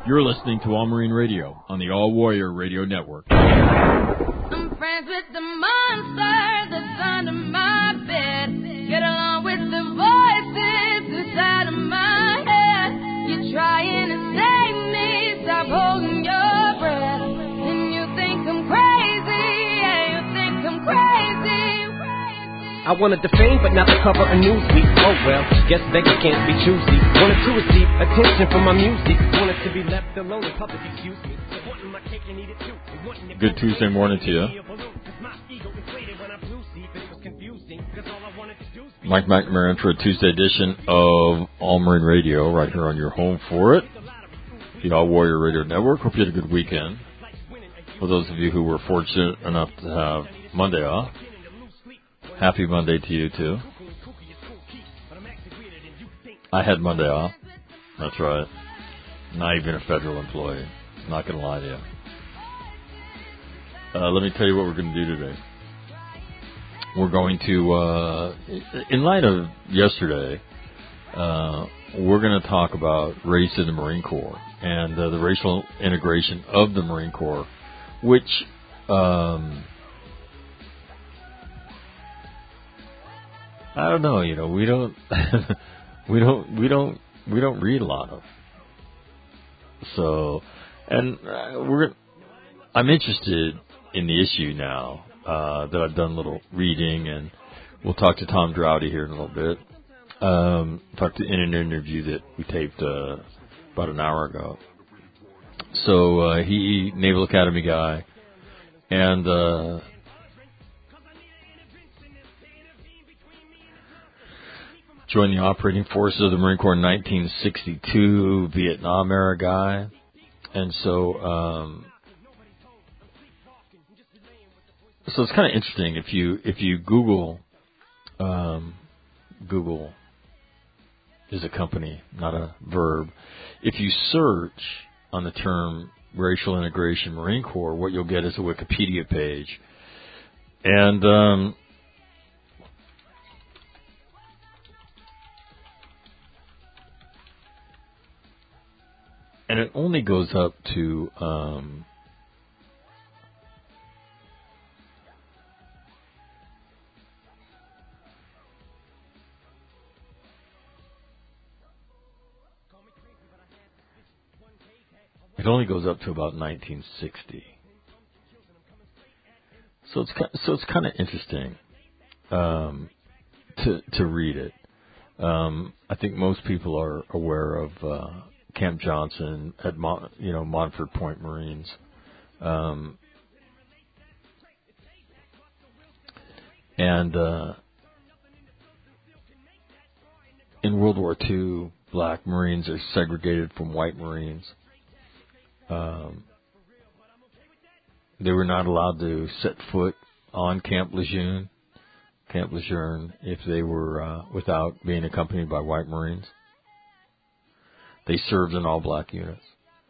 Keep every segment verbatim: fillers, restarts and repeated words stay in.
You're listening to All Marine Radio on the All Warrior Radio Network. I'm friends with the monster that's under my bed. Get along with the voices inside of my head. You're trying to save me, stop holding your breath. And you think I'm crazy, yeah, you think I'm crazy. I wanted the fame, but not the cover of Newsweek. Oh well, guess beggars can't be choosy. Wanted to receive attention from my music. Wanted to be left alone in public, excuse me. Good Tuesday morning to you. Mike McNamara for a Tuesday edition of All Marine Radio, right here on your home for it, the All Warrior Radio Network. Hope you had a good weekend. For those of you who were fortunate enough to have Monday off, happy Monday to you, too. I had Monday off. That's right. Not even a federal employee. Not going to lie to you. Uh, let me tell you what we're going to do today. We're going to, uh, in light of yesterday, uh, we're going to talk about race in the Marine Corps and uh, the racial integration of the Marine Corps, which... Um, I don't know, you know, we don't, we don't, we don't, we don't read a lot of. So, and uh, we're, I'm interested in the issue now uh, that I've done a little reading, and we'll talk to Tom Droughty here in a little bit. Um, talked to in an interview that we taped uh, about an hour ago. So uh, he, Naval Academy guy, and. Uh, Joined the operating forces of the Marine Corps in nineteen sixty-two, Vietnam era guy. And so, um, so it's kind of interesting if you, if you Google, um, Google is a company, not a verb. If you search on the term racial integration Marine Corps, what you'll get is a Wikipedia page. And, um, And it only goes up to um, it only goes up to about nineteen sixty. So it's so it's kind of interesting um, to to read it. Um, I think most people are aware of. Uh, Camp Johnson at Mon- you know Montford Point Marines, um, and uh, in World War Two, black Marines are segregated from white Marines. Um, they were not allowed to set foot on Camp Lejeune, Camp Lejeune, if they were uh, without being accompanied by white Marines. They served in all black units.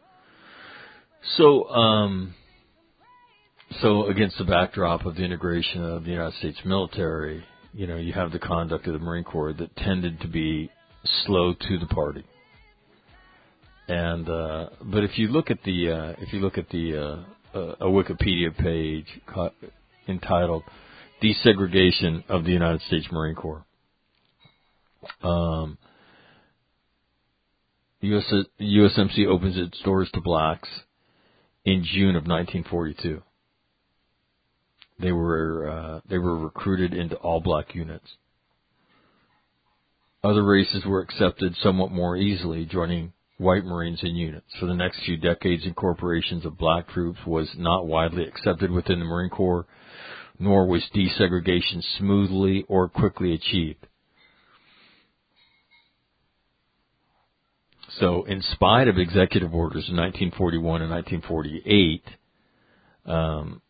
So, um, so against the backdrop of the integration of the United States military, you know, you have the conduct of the Marine Corps that tended to be slow to the party. And uh, but if you look at the uh, if you look at the uh, uh, a Wikipedia page ca- entitled "Desegregation of the United States Marine Corps." Um, U S U S M C opens its doors to blacks in June of nineteen forty-two. They were uh, they were recruited into all black units. Other races were accepted somewhat more easily, joining white Marines in units. For the next few decades, incorporations of black troops was not widely accepted within the Marine Corps, nor was desegregation smoothly or quickly achieved. So, in spite of executive orders in nineteen forty-one and nineteen forty-eight, um,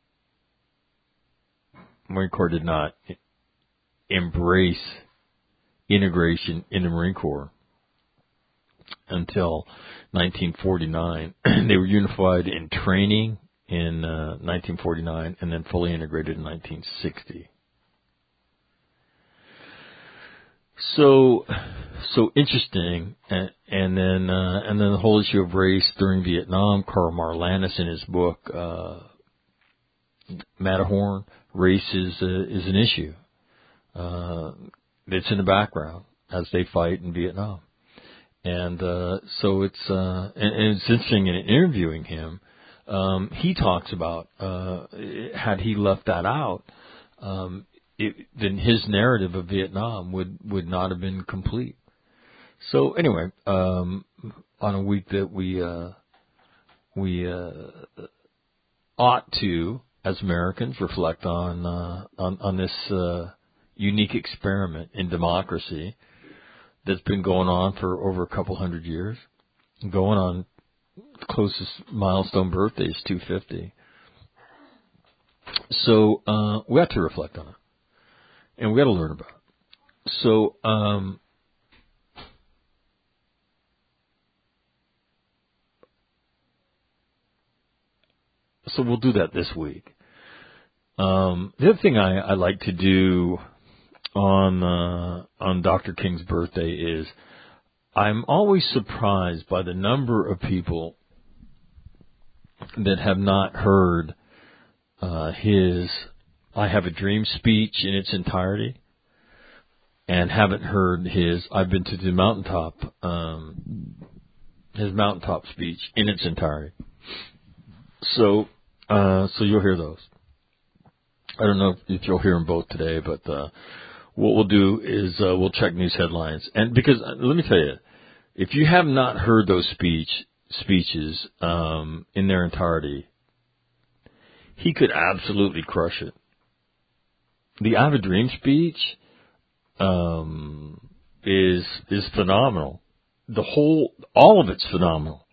Marine Corps did not embrace integration in the Marine Corps until nineteen forty-nine. They were unified in training in uh, nineteen forty-nine and then fully integrated in nineteen sixty. So, so interesting, and, and then uh, and then the whole issue of race during Vietnam. Karl Marlanus in his book uh, Matterhorn, race is uh, is an issue. Uh, it's in the background as they fight in Vietnam, and uh, so it's uh, and, and it's interesting in interviewing him. Um, he talks about uh, had he left that out, um, it, then his narrative of Vietnam would, would not have been complete. So anyway, um, on a week that we uh, we uh, ought to, as Americans, reflect on uh, on, on this uh, unique experiment in democracy that's been going on for over a couple hundred years, going on. The closest milestone birthday is two fifty. So uh, we have to reflect on it, and we got to learn about it. So um, so we'll do that this week. Um, the other thing I, I like to do on uh, on Doctor King's birthday is I'm always surprised by the number of people that have not heard uh, his I Have a Dream speech in its entirety and haven't heard his I've Been to the Mountaintop, um, his Mountaintop speech in its entirety. So, uh, so you'll hear those. I don't know if you'll hear them both today, but uh, what we'll do is uh, we'll check news headlines. And because, uh, let me tell you, if you have not heard those speech speeches um, in their entirety, he could absolutely crush it. The I Have a Dream speech um, is is phenomenal. The whole, all of it's phenomenal.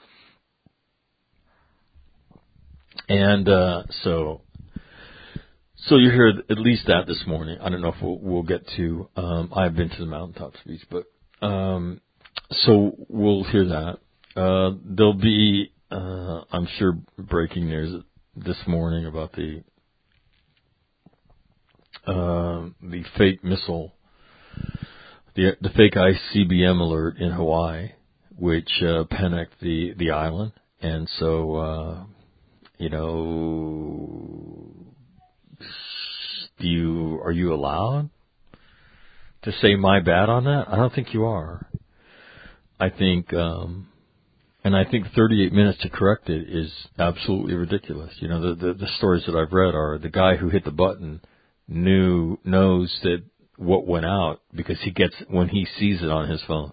And uh, so, so you hear at least that this morning. I don't know if we'll, we'll get to um, I've Been to the Mountaintop speech, but um, so we'll hear that. Uh, there'll be, uh, I'm sure, breaking news this morning about the uh, the fake missile, the the fake I C B M alert in Hawaii, which uh, panicked the the island, and so uh, you know, do you are you allowed to say my bad on that? I don't think you are. I think. Um, And I think thirty-eight minutes to correct it is absolutely ridiculous. You know, the, the, the stories that I've read are the guy who hit the button knew, knows that what went out because he gets, when he sees it on his phone.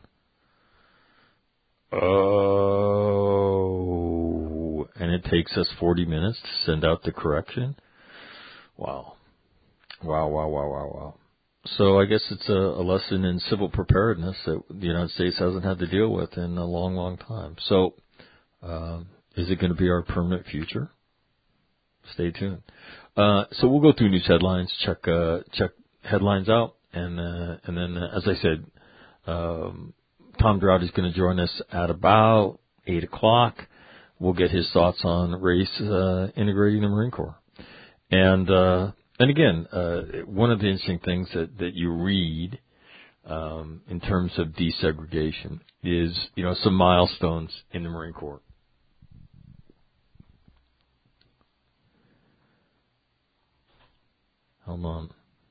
Oh, and it takes us forty minutes to send out the correction? Wow. Wow, wow, wow, wow, wow. So I guess it's a, a lesson in civil preparedness that the United States hasn't had to deal with in a long, long time. So uh, is it going to be our permanent future? Stay tuned. Uh, so we'll go through news headlines, check uh, check headlines out, and uh, and then, uh, as I said, um, Tom Drought is going to join us at about eight o'clock. We'll get his thoughts on race uh, integrating the Marine Corps. And uh And again, uh, one of the interesting things that, that you read um, in terms of desegregation is, you know, some milestones in the Marine Corps. Hold on.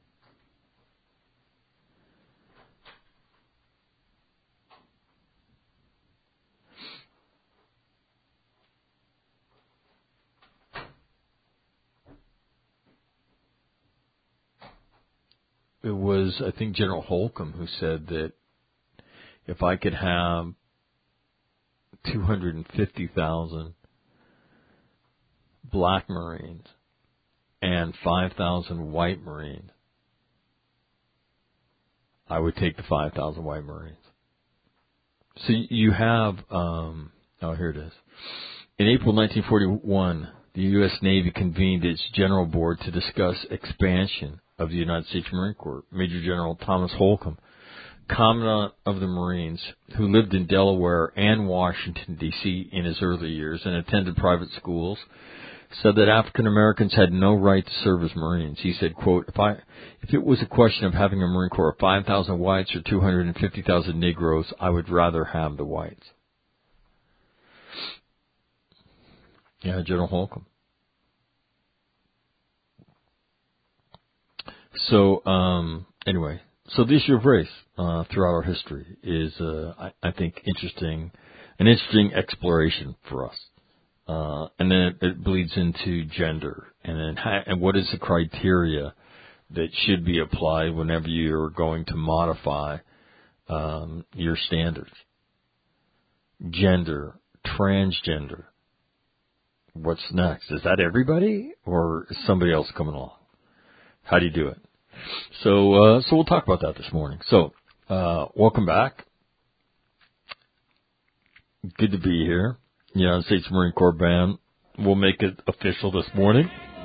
It was, I think, General Holcomb who said that if I could have two hundred fifty thousand black Marines and five thousand white Marines, I would take the five thousand white Marines. So you have, um, oh, here it is. In April nineteen forty-one, the U S Navy convened its General Board to discuss expansion of the United States Marine Corps. Major General Thomas Holcomb, Commandant of the Marines, who lived in Delaware and Washington, D C in his early years and attended private schools, said that African Americans had no right to serve as Marines. He said, quote, if I, if it was a question of having a Marine Corps of five thousand whites or two hundred fifty thousand Negroes, I would rather have the whites. Yeah, General Holcomb. So, um, anyway, so the issue of race uh, throughout our history is, uh, I, I think, interesting, an interesting exploration for us. Uh, and then it, it bleeds into gender, and then ha- and what is the criteria that should be applied whenever you're going to modify um, your standards. Gender, transgender. What's next? Is that everybody, or is somebody else coming along? How do you do it? So, uh, so we'll talk about that this morning. So, uh, welcome back. Good to be here. United States Marine Corps Band. We'll make it official this morning.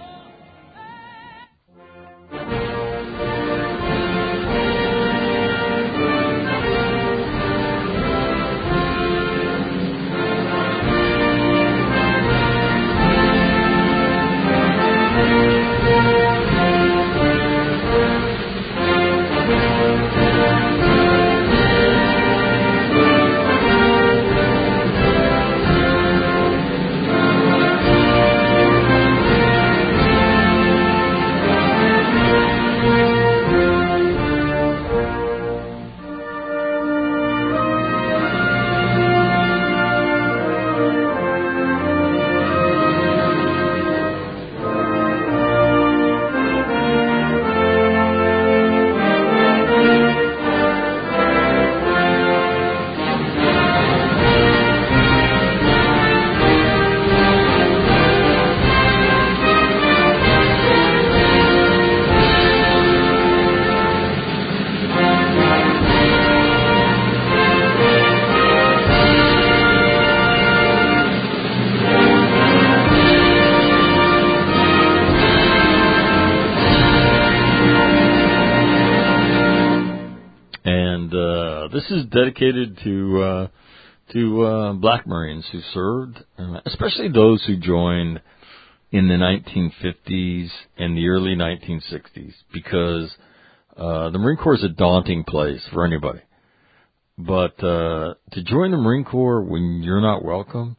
This is dedicated to uh, to uh, black Marines who served, uh, especially those who joined in the nineteen fifties and the early nineteen sixties, because uh, the Marine Corps is a daunting place for anybody. But uh, to join the Marine Corps when you're not welcome,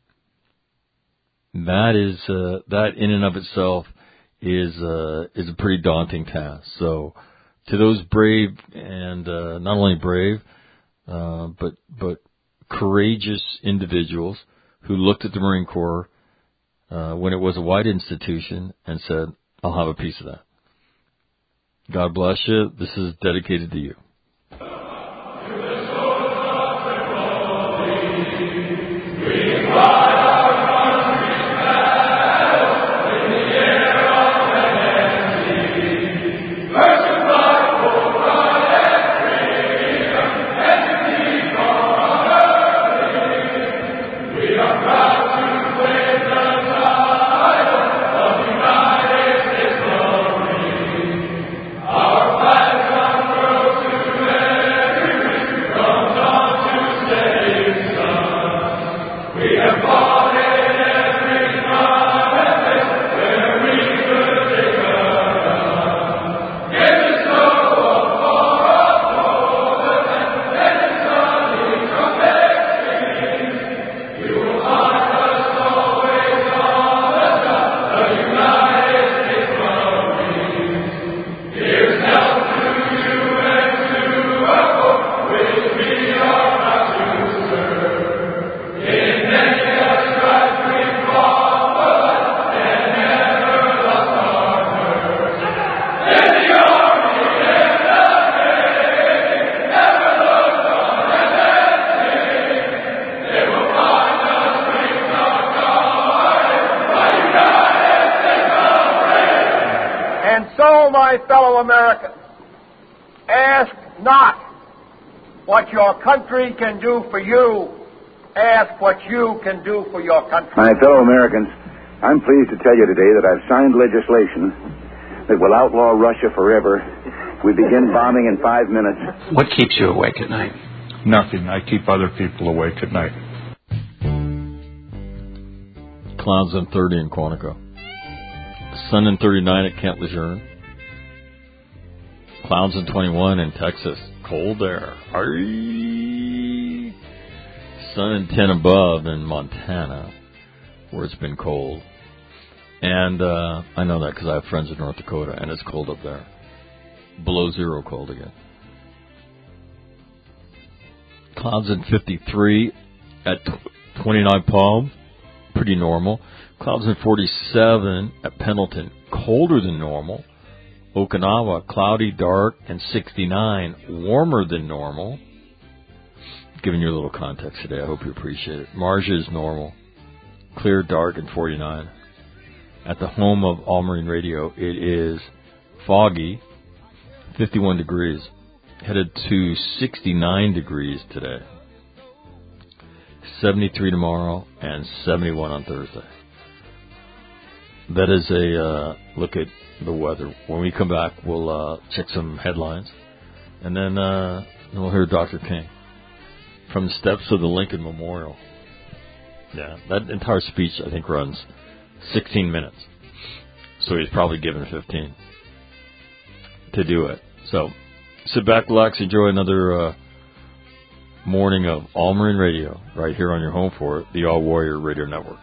that is uh, that in and of itself is uh, is a pretty daunting task. So to those brave and uh, not only brave, Uh, but but courageous individuals who looked at the Marine Corps uh, when it was a white institution and said, I'll have a piece of that. God bless you. This is dedicated to you. My fellow Americans, ask not what your country can do for you, ask what you can do for your country. My fellow Americans, I'm pleased to tell you today that I've signed legislation that will outlaw Russia forever. We begin bombing in five minutes. What keeps you awake at night? Nothing. I keep other people awake at night. Clowns on thirty in Quantico. Sun in thirty-nine at Camp Lejeune. Clouds in twenty-one in Texas. Cold there. Aye. Sun in ten above in Montana, where it's been cold. And uh, I know that because I have friends in North Dakota, and it's cold up there. Below zero cold again. Clouds in fifty-three at twenty-nine Palm. Pretty normal. Clouds in forty-seven at Pendleton. Colder than normal. Okinawa, cloudy, dark, and sixty-nine. Warmer than normal. Giving you a little context today. I hope you appreciate it. Marja is normal. Clear, dark, and forty-nine. At the home of All Marine Radio, it is foggy, fifty-one degrees. Headed to sixty-nine degrees today. seventy-three tomorrow and seventy-one on Thursday. That is a uh, look at the weather. When we come back, we'll uh, check some headlines. And then, uh, then we'll hear Doctor King from the steps of the Lincoln Memorial. Yeah, that entire speech, I think, runs sixteen minutes. So he's probably given fifteen to do it. So sit back, relax, enjoy another uh, morning of All Marine Radio right here on your home for it, the All Warrior Radio Network.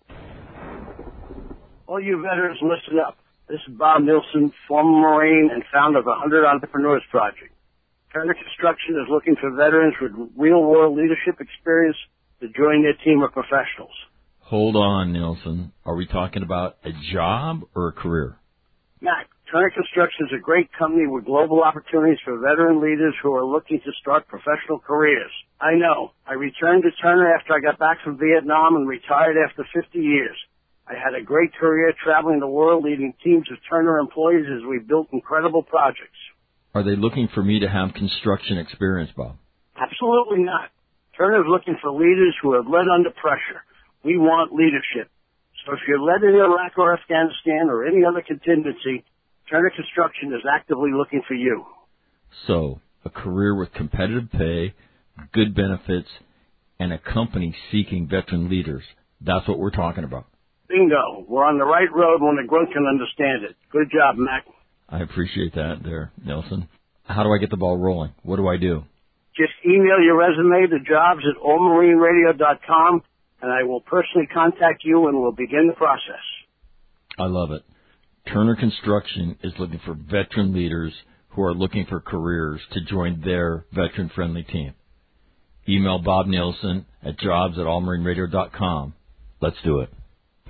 All you veterans, listen up. This is Bob Nilsson, former Marine and founder of the one hundred Entrepreneurs Project. Turner Construction is looking for veterans with real-world leadership experience to join their team of professionals. Hold on, Nilsson. Are we talking about a job or a career? Mac, Turner Construction is a great company with global opportunities for veteran leaders who are looking to start professional careers. I know. I returned to Turner after I got back from Vietnam and retired after fifty years. I had a great career traveling the world leading teams of Turner employees as we built incredible projects. Are they looking for me to have construction experience, Bob? Absolutely not. Turner is looking for leaders who have led under pressure. We want leadership. So if you're led in Iraq or Afghanistan or any other contingency, Turner Construction is actively looking for you. So, a career with competitive pay, good benefits, and a company seeking veteran leaders. That's what we're talking about. Bingo. We're on the right road when the grunt can understand it. Good job, Mac. I appreciate that there, Nelson. How do I get the ball rolling? What do I do? Just email your resume to jobs at all marine radio dot com, and I will personally contact you and we'll begin the process. I love it. Turner Construction is looking for veteran leaders who are looking for careers to join their veteran-friendly team. Email Bob Nielsen at jobs at all marine radio dot com. Let's do it.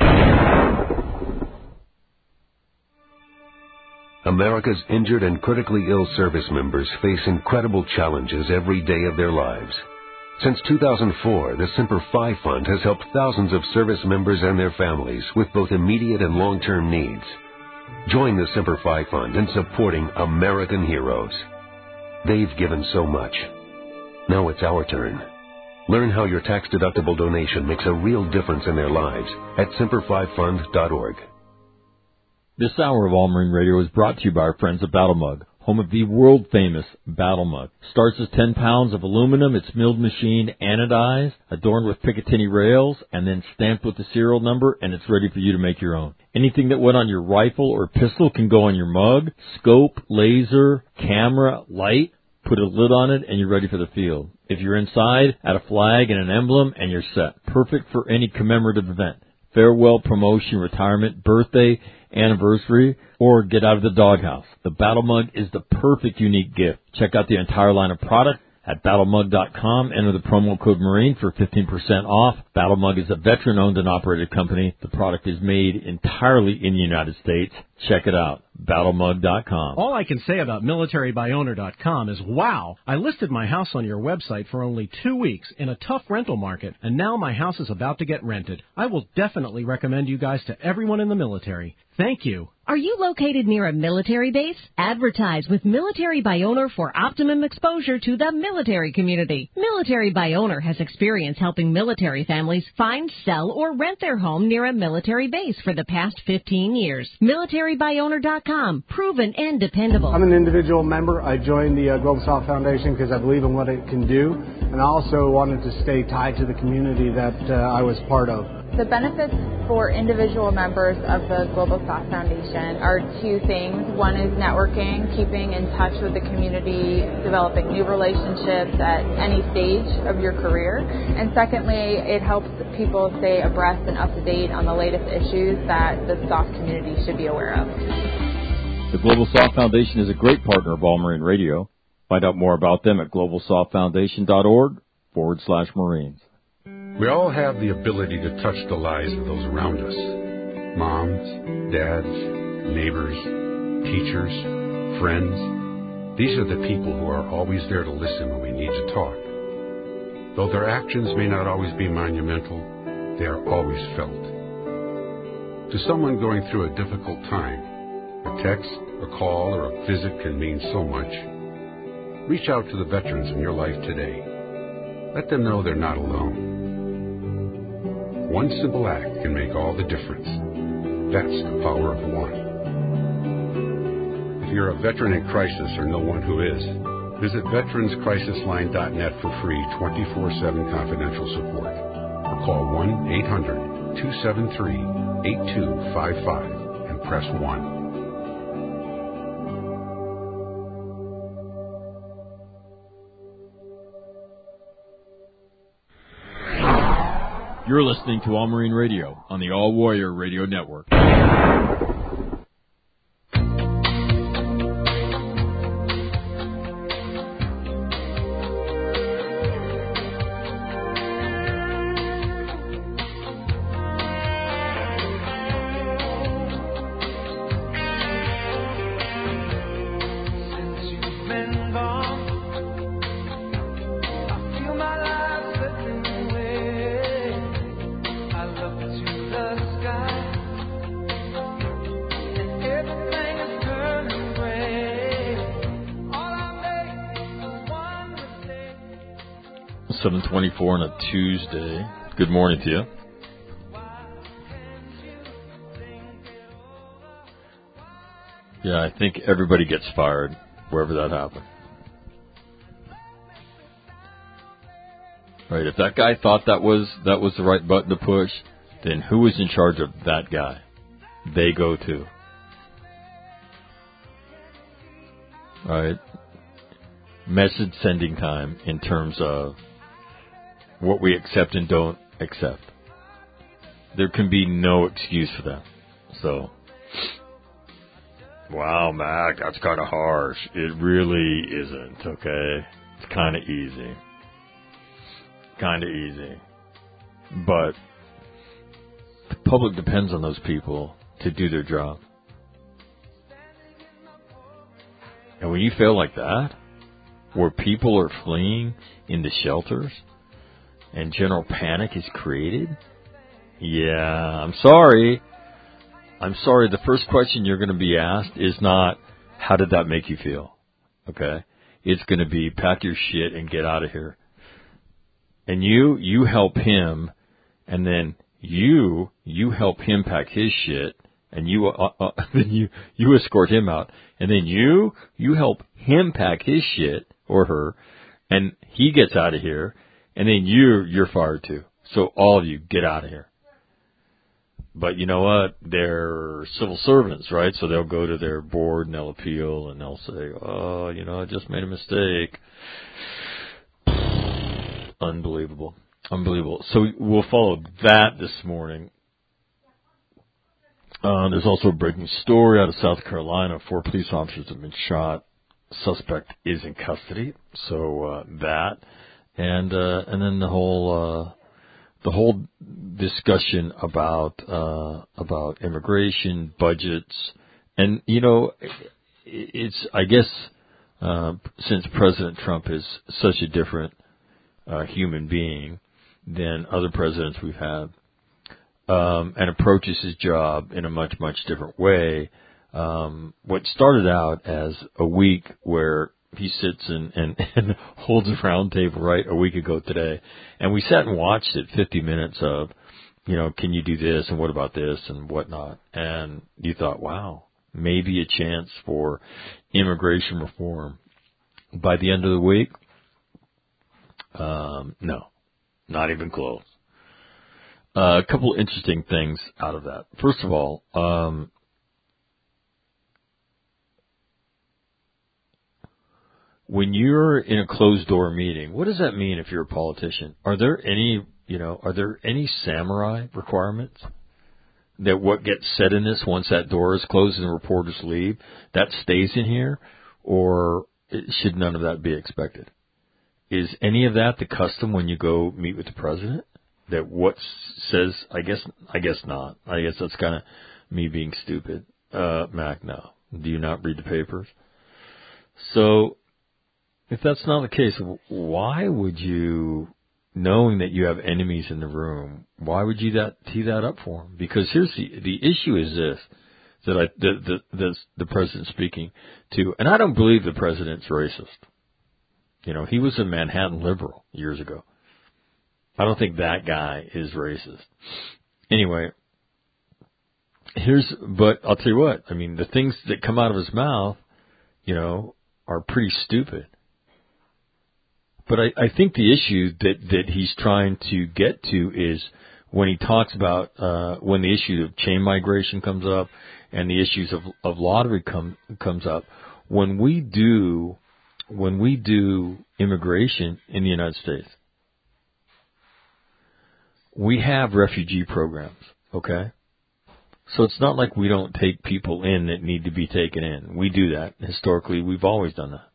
America's injured and critically ill service members face incredible challenges every day of their lives. Since two thousand four, the Semper Fi Fund has helped thousands of service members and their families with both immediate and long-term needs. Join the Semper Fi Fund in supporting American heroes. They've given so much. Now it's our turn. Learn how your tax-deductible donation makes a real difference in their lives at semper fi fund dot org. This hour of All Marine Radio is brought to you by our friends at Battle Mug, home of the world-famous Battle Mug. Starts as ten pounds of aluminum. It's milled, machined, anodized, adorned with Picatinny rails, and then stamped with the serial number, and it's ready for you to make your own. Anything that went on your rifle or pistol can go on your mug. Scope, laser, camera, light. Put a lid on it, and you're ready for the field. If you're inside, add a flag and an emblem, and you're set. Perfect for any commemorative event. Farewell, promotion, retirement, birthday, anniversary, or get out of the doghouse. The Battle Mug is the perfect unique gift. Check out the entire line of product at battle mug dot com. Enter the promo code MARINE for fifteen percent off. Battle Mug is a veteran-owned and operated company. The product is made entirely in the United States. Check it out, battle mug dot com. All I can say about military by owner dot com is, wow, I listed my house on your website for only two weeks in a tough rental market, and now my house is about to get rented. I will definitely recommend you guys to everyone in the military. Thank you. Are you located near a military base? Advertise with Military by Owner for optimum exposure to the military community. Military by Owner has experience helping military families find, sell, or rent their home near a military base for the past fifteen years. military by owner dot com. Proven and dependable. I'm an individual member. I joined the uh, Global South Foundation because I believe in what it can do, and I also wanted to stay tied to the community that uh, I was part of. The benefits for individual members of the Global South Foundation are two things. One is networking, keeping in touch with the community, developing new relationships at any stage of your career. And secondly, it helps people stay abreast and up to date on the latest issues that the Soft community should be aware of. The Global Soft Foundation is a great partner of All Marine Radio. Find out more about them at globalsoftfoundation.org forward slash Marines. We all have the ability to touch the lives of those around us. Moms, dads, neighbors, teachers, friends. These are the people who are always there to listen when we need to talk. Though their actions may not always be monumental, they are always felt. To someone going through a difficult time, a text, a call, or a visit can mean so much. Reach out to the veterans in your life today. Let them know they're not alone. One simple act can make all the difference. That's the power of one. If you're a veteran in crisis or know one who is, visit veterans crisis line dot net for free twenty-four seven confidential support. Or call one eight hundred two seven three eight two five five and press one. You're listening to All Marine Radio on the All Warrior Radio Network. seven twenty-four on a Tuesday. Good morning to you. Yeah, I think everybody gets fired wherever that happened. Right, if that guy thought that was that was the right button to push, then who was in charge of that guy? They go to. Right? Message sending time in terms of what we accept and don't accept. There can be no excuse for that. So, wow, Mac, that's kind of harsh. It really isn't, okay? It's kind of easy. Kind of easy. But the public depends on those people to do their job. And when you feel like that, where people are fleeing into shelters, and general panic is created? Yeah, I'm sorry. I'm sorry. The first question you're going to be asked is not, how did that make you feel? Okay? It's going to be, pack your shit and get out of here. And you, you help him, and then you, you help him pack his shit, and you, uh, uh, then you, you escort him out. And then you, you help him pack his shit, or her, and he gets out of here. And then you, you're fired too. So all of you, get out of here. But you know what? They're civil servants, right? So they'll go to their board and they'll appeal and they'll say, oh, you know, I just made a mistake. Unbelievable. Unbelievable. So we'll follow that this morning. Uh, there's also a breaking story out of South Carolina. Four police officers have been shot. Suspect is in custody. So uh, that. And uh, and then the whole uh, the whole discussion about uh, about immigration, budgets, and you know, it's I guess uh, since President Trump is such a different uh, human being than other presidents we've had, um, and approaches his job in a much much different way. Um, what started out as a week where he sits and, and, and holds a round table right a week ago today. And we sat and watched it fifty minutes of, you know, can you do this and what about this and whatnot. And you thought, wow, maybe a chance for immigration reform. By the end of the week, um, no, not even close. Uh, a couple interesting things out of that. First of all, um, when you're in a closed-door meeting, what does that mean if you're a politician? Are there any, you know, are there any samurai requirements that what gets said in this once that door is closed and the reporters leave, that stays in here, or should none of that be expected? Is any of that the custom when you go meet with the president? That what says, I guess, I guess not. I guess that's kind of me being stupid. Uh, Mac, no. Do you not read the papers? So, if that's not the case, why would you, knowing that you have enemies in the room, why would you that tee that up for them? Because here's the the issue is this that I the the the, the president's speaking to, and I don't believe the president's racist. You know, he was a Manhattan liberal years ago. I don't think that guy is racist. Anyway, here's but I'll tell you what. I mean, the things that come out of his mouth, you know, are pretty stupid. But I, I think the issue that, that he's trying to get to is when he talks about uh, when the issue of chain migration comes up and the issues of, of lottery come, comes up. When we do when we do immigration in the United States, we have refugee programs. Okay, so it's not like we don't take people in that need to be taken in. We do that historically. We've always done that.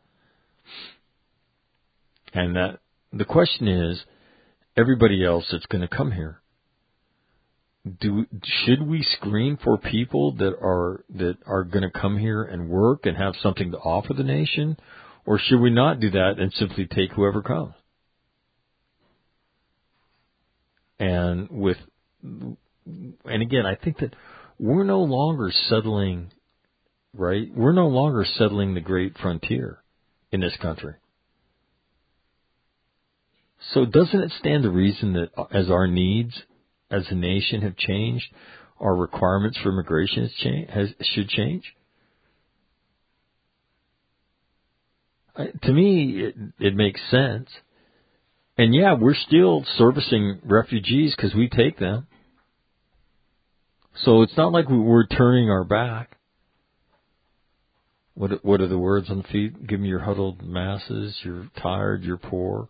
And that the question is, everybody else that's going to come here, do should we screen for people that are that are going to come here and work and have something to offer the nation, or should we not do that and simply take whoever comes? And with and again, I think that we're no longer settling, right? We're no longer settling the great frontier in this country. So doesn't it stand to reason that as our needs as a nation have changed, our requirements for immigration has change, has, should change? I, to me, it, it makes sense. And yeah, we're still servicing refugees because we take them. So it's not like we, we're turning our back. What, what are the words on the feet? Give me your huddled masses. You're tired. You're poor.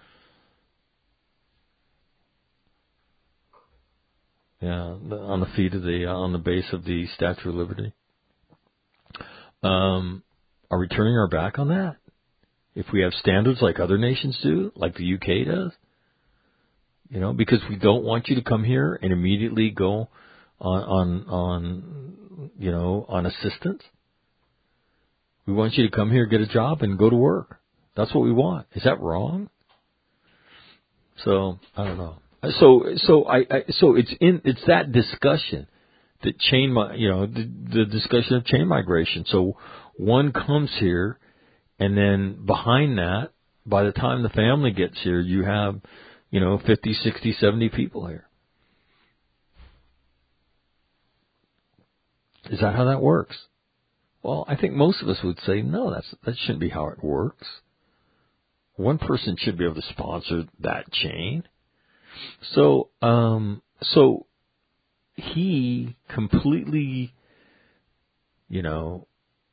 Yeah, on the feet of the, on the base of the Statue of Liberty. Um, are we turning our back on that? If we have standards like other nations do, like the U K does? You know, because we don't want you to come here and immediately go on, on, on, you know, on assistance. We want you to come here, get a job, and go to work. That's what we want. Is that wrong? So, I don't know. So, so I, I, so it's in, it's that discussion that chain, you know, the, the discussion of chain migration. So one comes here, and then behind that, by the time the family gets here, you have, you know, fifty, sixty, seventy people here. Is that how that works? Well, I think most of us would say, no, that's, that shouldn't be how it works. One person should be able to sponsor that chain. So, um, so he completely, you know,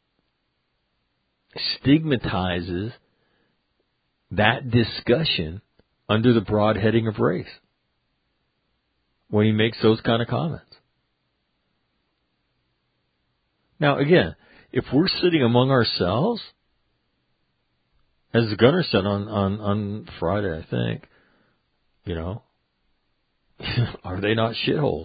stigmatizes that discussion under the broad heading of race when he makes those kind of comments. Now, again, if we're sitting among ourselves, as the Gunner said on, on, on Friday, I think, you know, are they not shitholes?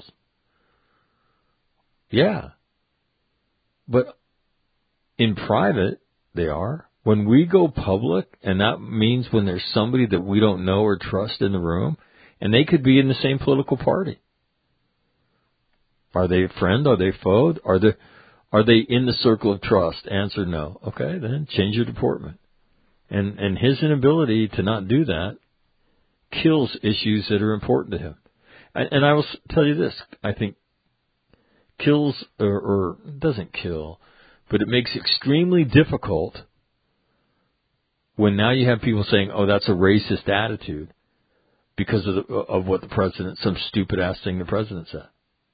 Yeah. But in private, they are. When we go public, and that means when there's somebody that we don't know or trust in the room, and they could be in the same political party. Are they a friend? Are they foe? Are they, are they in the circle of trust? Answer no. Okay, then change your deportment. And, and his inability to not do that kills issues that are important to him. And I will tell you this, I think kills, or, or doesn't kill, but it makes it extremely difficult when now you have people saying, oh, that's a racist attitude. because of the, of what the president, some stupid ass thing the president said.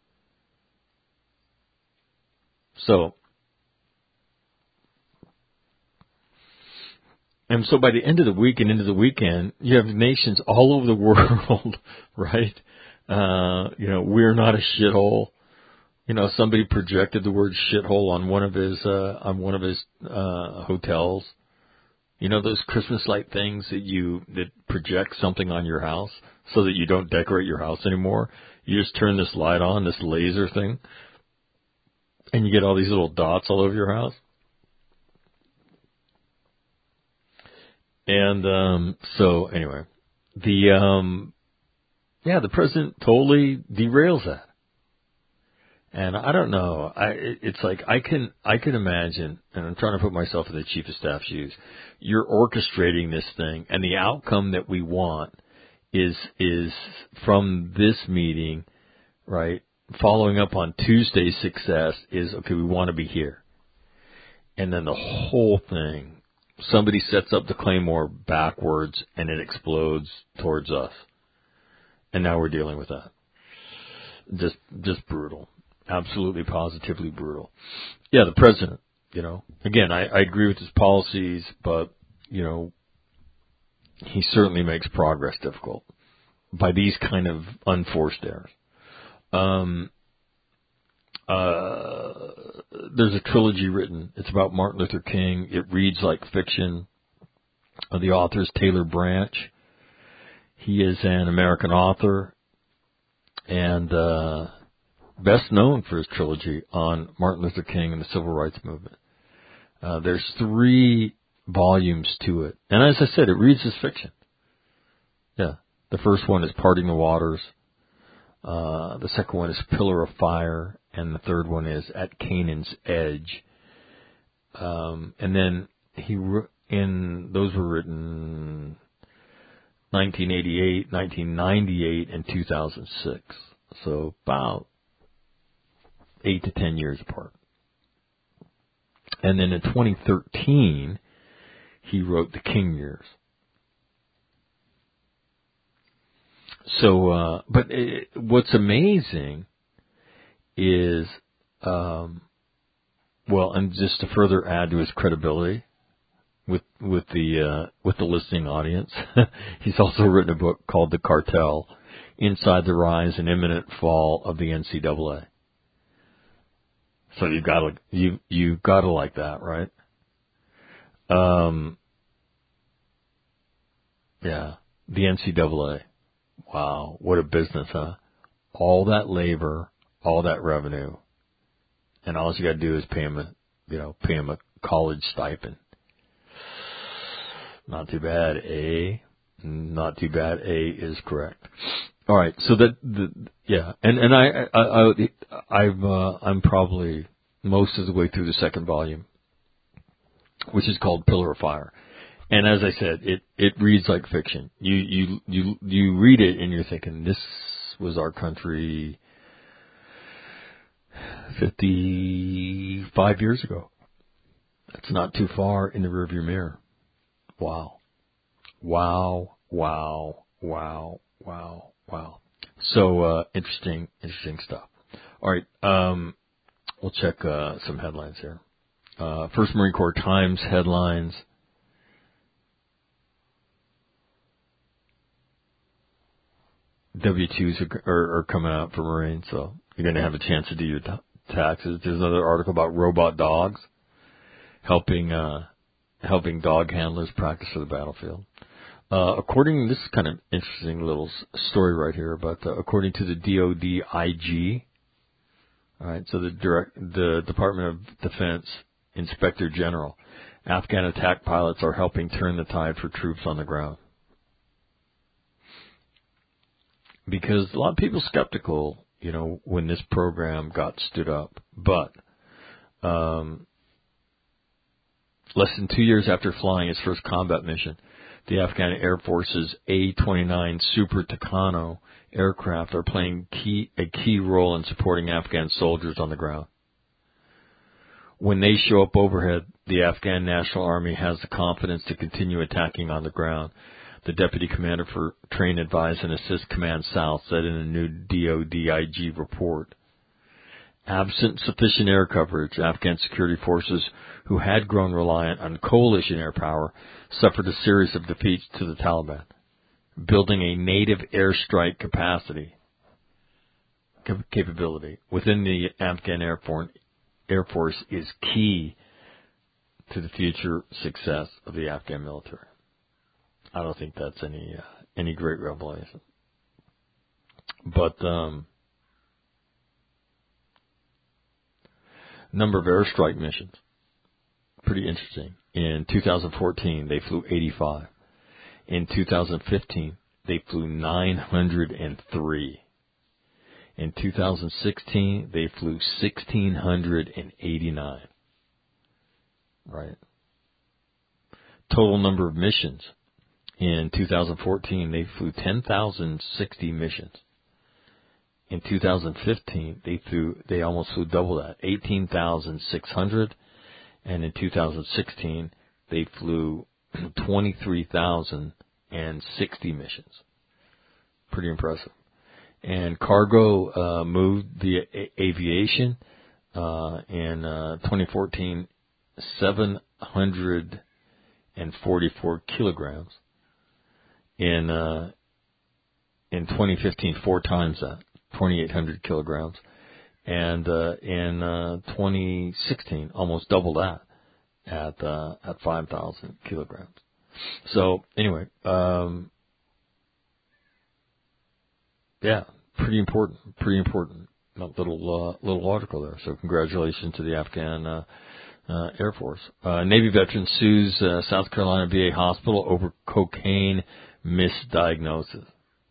So, and so by the end of the week and into the weekend, you have nations all over the world, right? Uh, you know, we're not a shithole. You know, somebody projected the word shithole on one of his, uh, on one of his, uh, hotels. You know, those Christmas light things that you, that project something on your house so that you don't decorate your house anymore. You just turn this light on, this laser thing, and you get all these little dots all over your house. And, um, so anyway, the, um, yeah, the president totally derails that. And I don't know, I, it's like I can, I can imagine, and I'm trying to put myself in the chief of staff shoes. You're orchestrating this thing, and the outcome that we want is, is from this meeting, right? Following up on Tuesday's success is, okay, we want to be here. And then the whole thing, somebody sets up the Claymore backwards and it explodes towards us. And now we're dealing with that. Just, just brutal. Absolutely, positively brutal. Yeah, the president, you know, again, I, I agree with his policies, but, you know, he certainly makes progress difficult by these kind of unforced errors. Um, uh, there's a trilogy written. It's about Martin Luther King. It reads like fiction. Uh, the author is Taylor Branch. He is an American author and, uh, best known for his trilogy on Martin Luther King and the Civil Rights Movement. Uh, there's three volumes to it. And as I said, it reads as fiction. Yeah. The first one is Parting the Waters. Uh, the second one is Pillar of Fire. And the third one is At Canaan's Edge. Um, and then he, in, those were written nineteen eighty-eight, nineteen ninety-eight, and two thousand six. So about eight to ten years apart. And then in twenty thirteen, he wrote The King Years. So, uh, but it, what's amazing is, um, well, and just to further add to his credibility with with the uh, with the listening audience, he's also written a book called The Cartel: Inside the Rise and Imminent Fall of the N C double A. So you gotta you you gotta like that, right? Um, yeah, the N C double A. Wow, what a business, huh? All that labor, all that revenue, and all you gotta do is pay him a, you know, pay him a college stipend. Not too bad, eh? Not too bad, A is correct. All right, so that the yeah, and and I I, I I've uh, I'm probably most of the way through the second volume, which is called Pillar of Fire, and as I said, it it reads like fiction. You you you you read it and you're thinking, this was our country fifty-five years ago. That's not too far in the rearview mirror. Wow, wow, wow, wow, wow. Wow. So, uh, interesting, interesting stuff. All right. Um, we'll check, uh, some headlines here. Uh, First Marine Corps Times headlines. W two's are, are, are coming out for Marines, so you're going to have a chance to do your t- taxes. There's another article about robot dogs helping, uh, helping dog handlers practice for the battlefield. Uh, according, this is kind of interesting little story right here, but uh, according to the D O D I G, all right, so the direct, the Department of Defense Inspector General, Afghan attack pilots are helping turn the tide for troops on the ground. Because a lot of people skeptical, you know, when this program got stood up, but, um, less than two years after flying its first combat mission, the Afghan Air Force's A twenty-nine Super Tucano aircraft are playing key, a key role in supporting Afghan soldiers on the ground. When they show up overhead, the Afghan National Army has the confidence to continue attacking on the ground. the deputy commander for Train, Advise, and Assist Command South, said in a new D O D I G report. Absent sufficient air coverage, Afghan security forces who had grown reliant on coalition air power suffered a series of defeats to the Taliban. Building a native airstrike capacity capability within the Afghan Air Force, Air Force is key to the future success of the Afghan military. I don't think that's any uh, any great revelation. But um, number of airstrike missions, pretty interesting. In two thousand fourteen, they flew eighty-five. In two thousand fifteen, they flew nine hundred three. In two thousand sixteen, they flew one thousand six hundred eighty-nine. Right. Total number of missions. In two thousand fourteen, they flew ten thousand sixty missions. In two thousand fifteen, they flew, they almost flew double that, eighteen thousand six hundred. And in two thousand sixteen, they flew twenty-three thousand sixty missions. Pretty impressive. And cargo uh, moved via a- aviation uh, in uh, twenty fourteen, seven hundred forty-four kilograms. In uh, in twenty fifteen, four times that, twenty-eight hundred kilograms. And uh, in uh, twenty sixteen, almost double that at uh, at five thousand kilograms. So anyway, um, yeah, pretty important, pretty important little uh, little article there. So congratulations to the Afghan uh, uh, Air Force. Uh, Navy veteran sues uh, South Carolina V A hospital over cocaine misdiagnosis.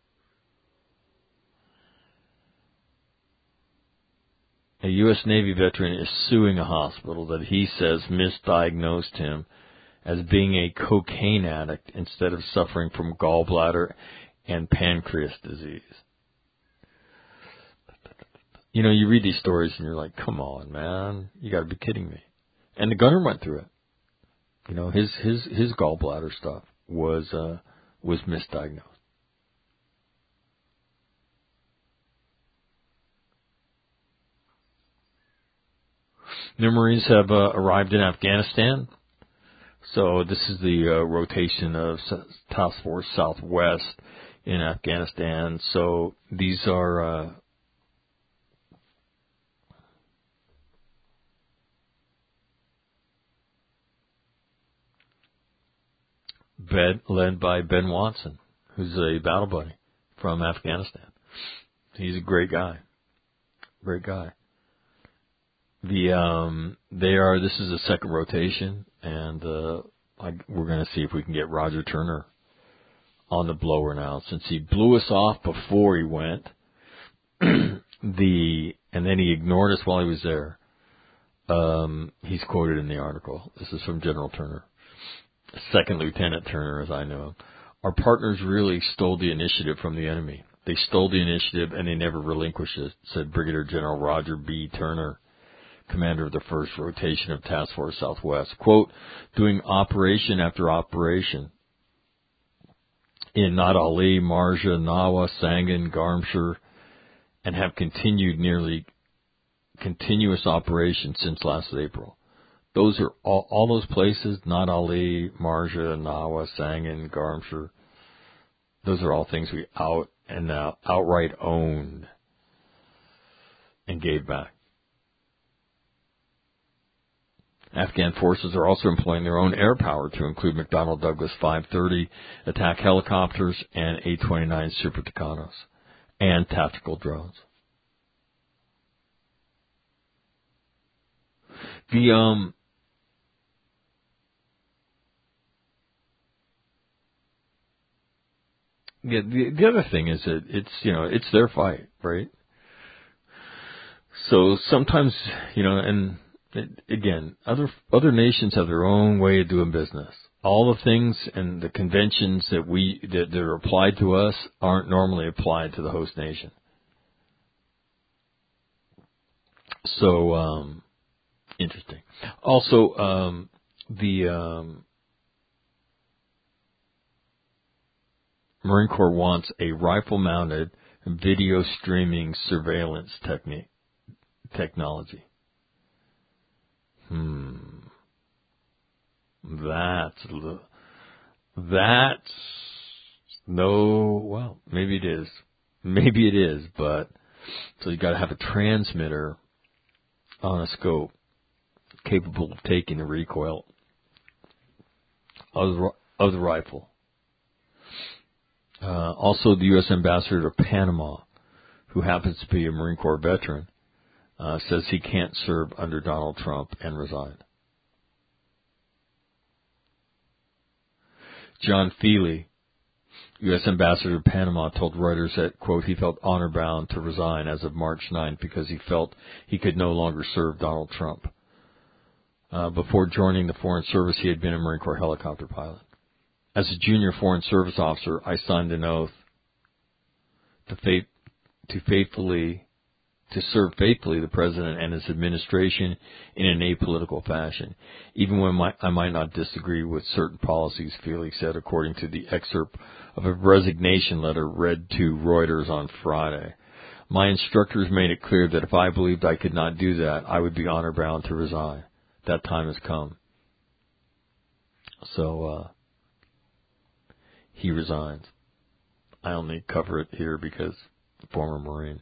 A U S Navy veteran is suing a hospital that he says misdiagnosed him as being a cocaine addict instead of suffering from gallbladder and pancreas disease. You know, you read these stories and you're like, come on, man, you got to be kidding me. And the gunner went through it. You know, his his his gallbladder stuff was uh, was misdiagnosed. New Marines have uh, arrived in Afghanistan. So this is the uh, rotation of Task Force Southwest in Afghanistan. So these are uh, bed, led by Ben Watson, who's a battle buddy from Afghanistan. He's a great guy. Great guy. The um, they are. This is a second rotation, and uh, I, we're going to see if we can get Roger Turner on the blower now, since he blew us off before he went. the and then he ignored us while he was there. Um, he's quoted in the article. This is from General Turner, Second Lieutenant Turner, as I know him. Our partners really stole the initiative from the enemy. They stole the initiative and they never relinquished it, said Brigadier General Roger B. Turner, commander of the first rotation of Task Force Southwest. Quote, doing operation after operation in Not Ali, Marja, Nawa, Sangin, Garmshire, and have continued nearly continuous operations since last April. Those are all, all those places, Not Ali, Marja, Nawa, Sangin, Garmshire. Those are all things we out and uh, outright owned and gave back. Afghan forces are also employing their own air power to include McDonnell Douglas five thirty attack helicopters and A twenty-nine Super Tucanos and tactical drones. The um yeah, the the other thing is that it's you know it's their fight, right? So sometimes you know and. It, again, other other nations have their own way of doing business. All the things and the conventions that we that, that are applied to us aren't normally applied to the host nation. So, um, interesting. Also, um, the um, Marine Corps wants a rifle-mounted video streaming surveillance technique technology. Hmm. That's that's no. Well, maybe it is. Maybe it is, but so you got to have a transmitter on a scope capable of taking the recoil of the, of the rifle. Uh, also, the U S ambassador to Panama, who happens to be a Marine Corps veteran, uh, says he can't serve under Donald Trump and resigned. John Feely, U S ambassador to Panama, told Reuters that, quote, he felt honor-bound to resign as of March ninth because he felt he could no longer serve Donald Trump. Uh, before joining the Foreign Service, he had been a Marine Corps helicopter pilot. As a junior Foreign Service officer, I signed an oath to, faith, to faithfully, to serve faithfully the President and his administration in an apolitical fashion, even when my, I might not disagree with certain policies, Felix said, according to the excerpt of a resignation letter read to Reuters on Friday. My instructors made it clear that if I believed I could not do that, I would be honor-bound to resign. That time has come. So, uh, he resigns. I only cover it here because former Marine.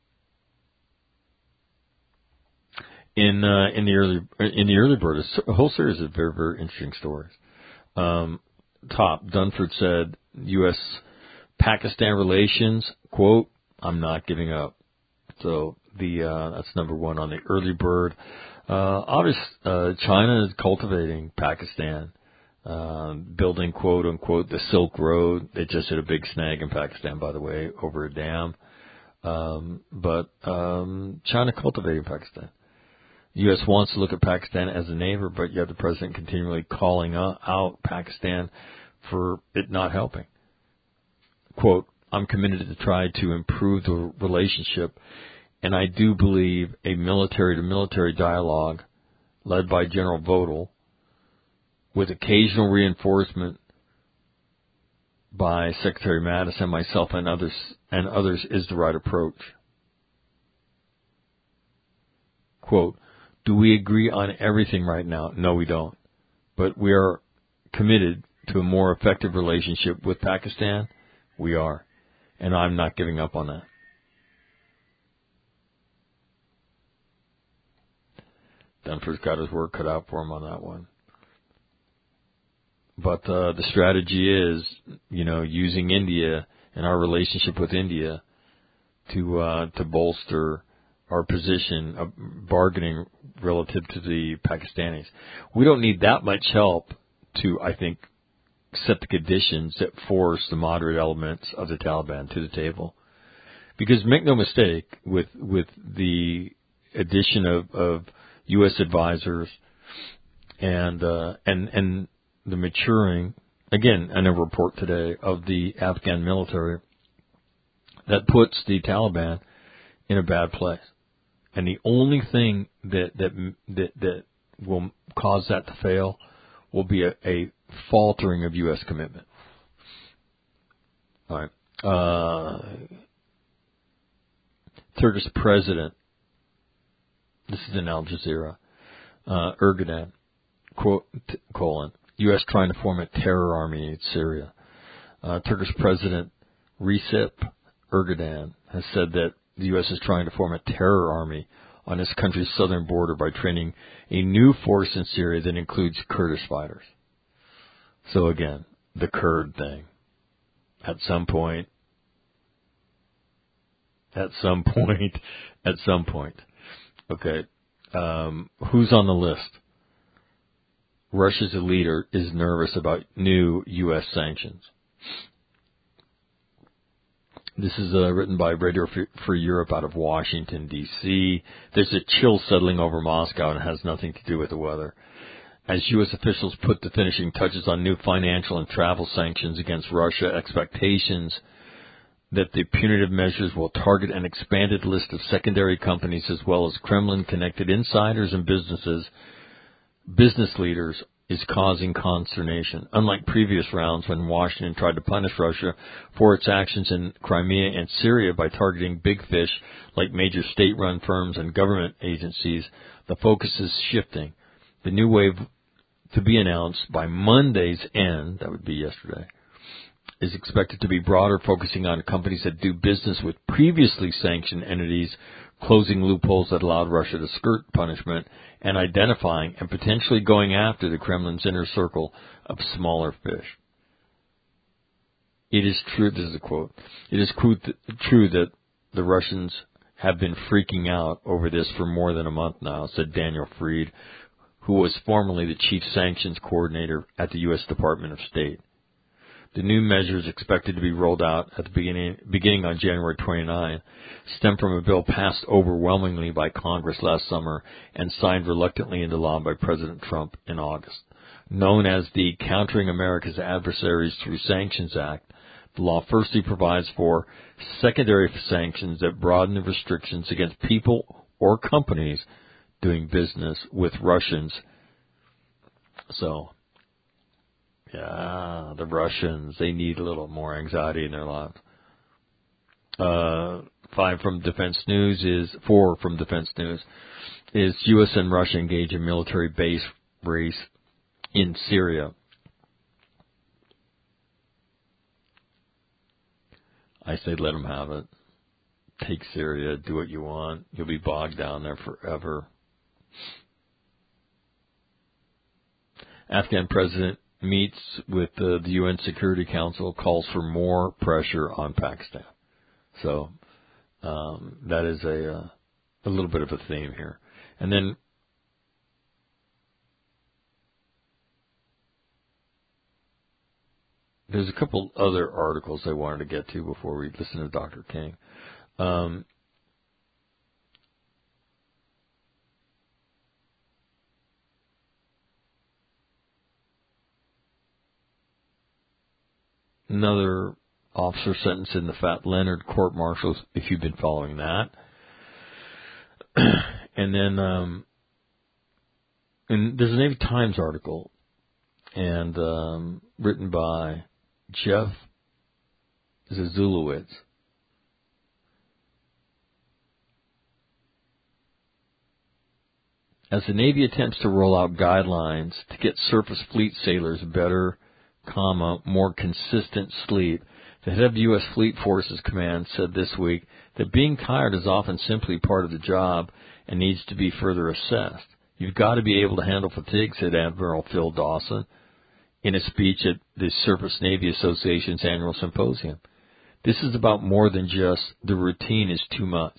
In uh, in the early in the early bird, a whole series of very very interesting stories. Um, top Dunford said U S Pakistan relations, quote, I'm not giving up. So the uh, that's number one on the early bird. Uh, obviously, uh, China is cultivating Pakistan, uh, building quote unquote the Silk Road. They just hit a big snag in Pakistan, by the way, over a dam. Um, but um, China cultivating Pakistan. The U S wants to look at Pakistan as a neighbor, but yet the president continually calling out Pakistan for it not helping. Quote, I'm committed to try to improve the relationship, and I do believe a military-to-military dialogue led by General Vodal with occasional reinforcement by Secretary Mattis and myself and others and others is the right approach. Quote, do we agree on everything right now? No, we don't. But we are committed to a more effective relationship with Pakistan. We are. And I'm not giving up on that. Dunford's got his work cut out for him on that one. But uh, the strategy is, you know, using India and our relationship with India to uh, to bolster our position of bargaining relative to the Pakistanis. We don't need that much help to, I think, set the conditions that force the moderate elements of the Taliban to the table. Because make no mistake, with with the addition of, of U S advisors and uh, and and the maturing, again, in a report today of the Afghan military, that puts the Taliban in a bad place. And the only thing that that that, that will cause that to fail will be a, a faltering of U S commitment. All right. Uh, Turkish president, this is in Al Jazeera, uh, Erdogan, quote, t- colon, U S trying to form a terror army in Syria. Uh, Turkish President Recep Erdogan has said that the U S is trying to form a terror army on its country's southern border by training a new force in Syria that includes Kurdish fighters. So again, the Kurd thing. At some point, at some point, at some point. Okay, um, who's on the list? Russia's leader is nervous about new U S sanctions. This is uh, written by Radio Free Europe out of Washington, D C There's a chill settling over Moscow and it has nothing to do with the weather. As U S officials put the finishing touches on new financial and travel sanctions against Russia, expectations that the punitive measures will target an expanded list of secondary companies as well as Kremlin-connected insiders and businesses, business leaders is causing consternation. Unlike previous rounds when Washington tried to punish Russia for its actions in Crimea and Syria by targeting big fish like major state-run firms and government agencies, the focus is shifting. The new wave to be announced by Monday's end, that would be yesterday, is expected to be broader, focusing on companies that do business with previously sanctioned entities, closing loopholes that allowed Russia to skirt punishment, and identifying and potentially going after the Kremlin's inner circle of smaller fish. It is true, this is a quote, it is true that the Russians have been freaking out over this for more than a month now, said Daniel Fried, who was formerly the chief sanctions coordinator at the U S Department of State. The new measures expected to be rolled out at the beginning, beginning on January twenty-ninth stem from a bill passed overwhelmingly by Congress last summer and signed reluctantly into law by President Trump in August. Known as the Countering America's Adversaries Through Sanctions Act, the law firstly provides for secondary sanctions that broaden the restrictions against people or companies doing business with Russians. So, yeah, the Russians, they need a little more anxiety in their lives. Uh, five from Defense News is, four from Defense News is U S and Russia engage in military base race in Syria. I say let them have it. Take Syria, do what you want. You'll be bogged down there forever. Afghan president meets with uh, the U N Security Council, calls for more pressure on Pakistan. So um, that is a uh, a little bit of a theme here. And then there's a couple other articles I wanted to get to before we listen to Doctor King. Um, Another officer sentenced in the Fat Leonard court-martial, if you've been following that. And then um, and there's a Navy Times article and um, written by Jeff Zazulowicz. As the Navy attempts to roll out guidelines to get surface fleet sailors better comma, more consistent sleep, the head of U S Fleet Forces Command said this week that being tired is often simply part of the job and needs to be further assessed. You've got to be able to handle fatigue, said Admiral Phil Dawson in a speech at the Surface Navy Association's annual symposium. This is about more than just the routine is too much.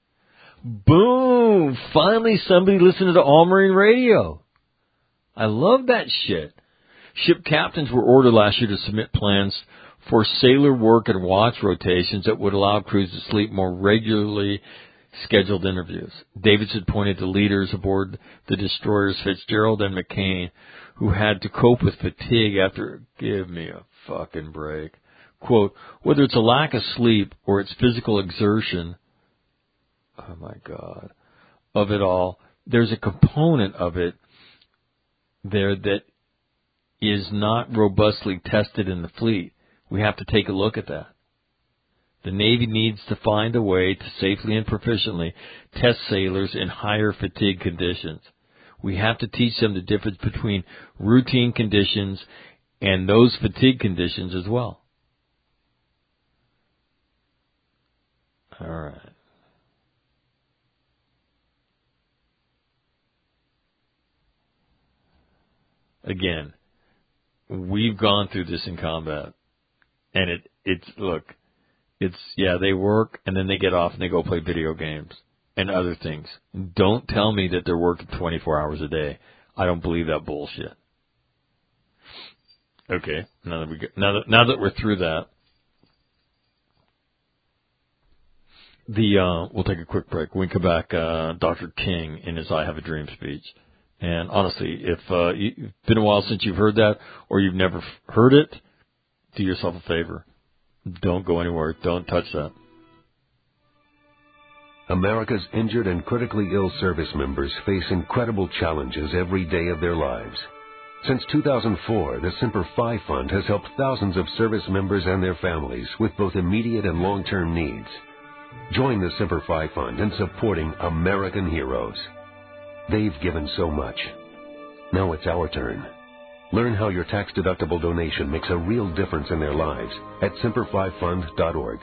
Boom! Finally somebody listened to All Marine Radio. I love that shit. Ship captains were ordered last year to submit plans for sailor work and watch rotations that would allow crews to sleep more regularly scheduled interviews. Davidson pointed to leaders aboard the destroyers Fitzgerald and McCain who had to cope with fatigue after, give me a fucking break. Quote, whether it's a lack of sleep or it's physical exertion, oh my God, of it all, there's a component of it there that is not robustly tested in the fleet. We have to take a look at that. The Navy needs to find a way to safely and proficiently test sailors in higher fatigue conditions. We have to teach them the difference between routine conditions and those fatigue conditions as well. All right. Again, we've gone through this in combat, and it, it's, look, it's, yeah, they work, and then they get off and they go play video games and other things. Don't tell me that they're working twenty-four hours a day. I don't believe that bullshit. Okay, now that we get, now that, now that we're through that, the, uh, we'll take a quick break. When we come back, uh, Doctor King in his I Have a Dream speech. And honestly, if uh, you, it's been a while since you've heard that or you've never heard it, do yourself a favor. Don't go anywhere. Don't touch that. America's injured and critically ill service members face incredible challenges every day of their lives. Since two thousand four, the Semper Fi Fund has helped thousands of service members and their families with both immediate and long-term needs. Join the Semper Fi Fund in supporting American heroes. They've given so much. Now it's our turn. Learn how your tax-deductible donation makes a real difference in their lives at semper fi fund dot org.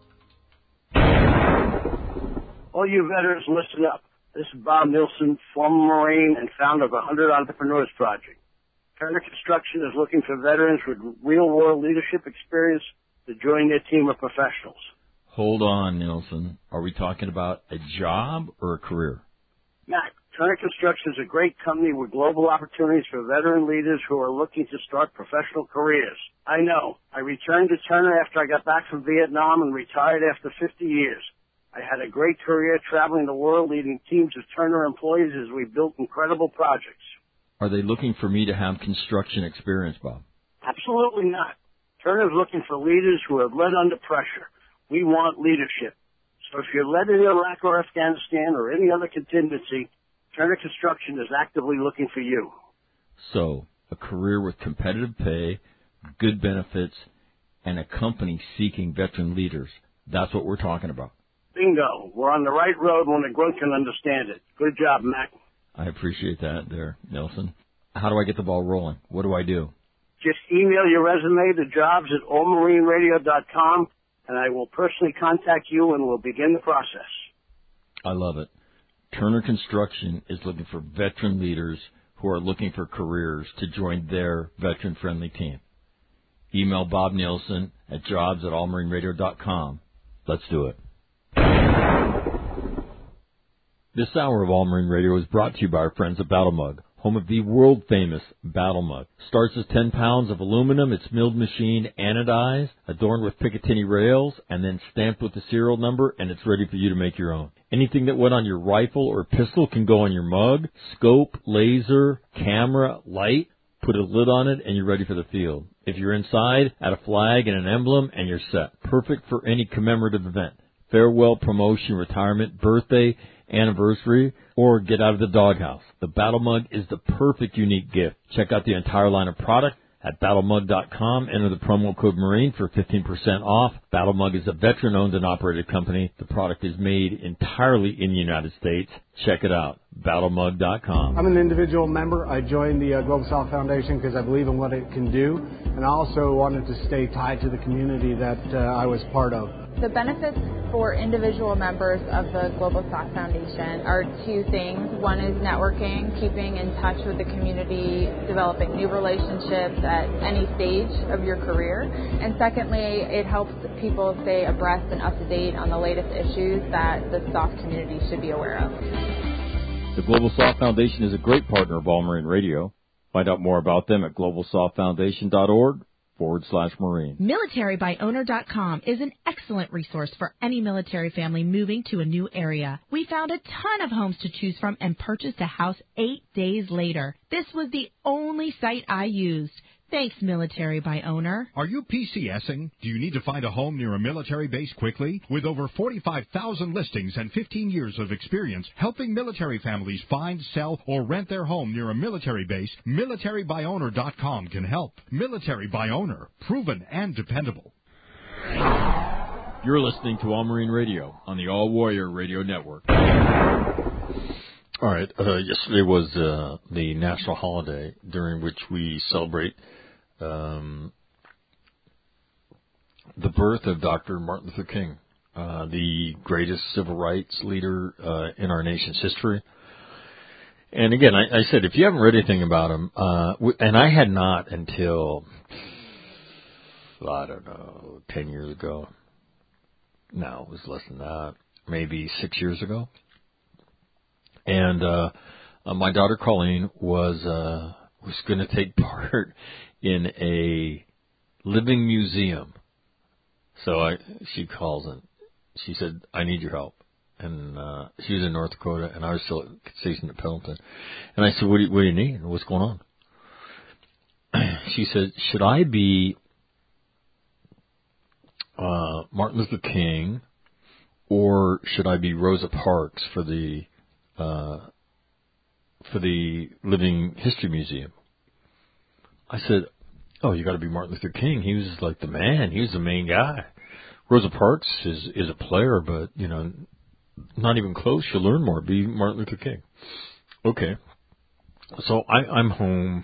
All you veterans, listen up. This is Bob Nielsen, former Marine and founder of the one hundred Entrepreneurs Project. Turner Construction is looking for veterans with real-world leadership experience to join their team of professionals. Hold on, Nielsen. Are we talking about a job or a career? Matt, Turner Construction is a great company with global opportunities for veteran leaders who are looking to start professional careers. I know. I returned to Turner after I got back from Vietnam and retired after fifty years. I had a great career traveling the world leading teams of Turner employees as we built incredible projects. Are they looking for me to have construction experience, Bob? Absolutely not. Turner's looking for leaders who have led under pressure. We want leadership. So if you're led in Iraq or Afghanistan or any other contingency, Turner Construction is actively looking for you. So, a career with competitive pay, good benefits, and a company seeking veteran leaders. That's what we're talking about. Bingo. We're on the right road when a grunt can understand it. Good job, Mac. I appreciate that there, Nelson. How do I get the ball rolling? What do I do? Just email your resume to jobs at all marine radio dot com, and I will personally contact you and we'll begin the process. I love it. Turner Construction is looking for veteran leaders who are looking for careers to join their veteran-friendly team. Email Bob Nielsen at jobs at all marine radio dot com. Let's do it. This hour of All Marine Radio is brought to you by our friends at Battle Mug, home of the world-famous Battle Mug. Starts as ten pounds of aluminum. It's milled machine anodized, adorned with Picatinny rails, and then stamped with the serial number, and it's ready for you to make your own. Anything that went on your rifle or pistol can go on your mug. Scope, laser, camera, light. Put a lid on it, and you're ready for the field. If you're inside, add a flag and an emblem, and you're set. Perfect for any commemorative event. Farewell, promotion, retirement, birthday, anniversary, or get out of the doghouse. The Battle Mug is the perfect unique gift. Check out the entire line of product at battle mug dot com. Enter the promo code Marine for fifteen percent off. Battle Mug is a veteran-owned and operated company. The product is made entirely in the United States. Check it out, battle mug dot com. I'm an individual member. I joined the uh, Global South Foundation because I believe in what it can do, and I also wanted to stay tied to the community that uh, I was part of. The benefits for individual members of the Global South Foundation are two things. One is networking, keeping in touch with the community, developing new relationships at any stage of your career. And secondly, it helps people stay abreast and up to date on the latest issues that the S O F community should be aware of. The Global S O F Foundation is a great partner of All Marine Radio. Find out more about them at global soft foundation dot org. forward slash Marine. military by owner dot com is an excellent resource for any military family moving to a new area. We found a ton of homes to choose from and purchased a house eight days later. This was the only site I used. Thanks, Military by Owner. Are you PCSing? Do you need to find a home near a military base quickly? With over forty-five thousand listings and fifteen years of experience helping military families find, sell, or rent their home near a military base, military by owner dot com can help. Military by Owner, proven and dependable. You're listening to All Marine Radio on the All Warrior Radio Network. All right, uh, yesterday was uh, the national holiday during which we celebrate um, the birth of Doctor Martin Luther King, uh, the greatest civil rights leader uh, in our nation's history. And again, I, I said, if you haven't read anything about him, uh, and I had not until, I don't know, ten years ago. No, it was less than that, maybe six years ago. And uh, uh, my daughter Colleen was uh, was going to take part in a living museum. So I, she calls and she said, "I need your help." And uh, she was in North Dakota, and I was still stationed at Pendleton. And I said, "What do you, what do you need? What's going on?" She said, "Should I be uh, Martin Luther King, or should I be Rosa Parks for the uh, for the Living History Museum?" I said, oh, you got to be Martin Luther King. He was like the man. He was the main guy. Rosa Parks is is a player, but, you know, not even close. You'll learn more. Be Martin Luther King. Okay. So I, I'm home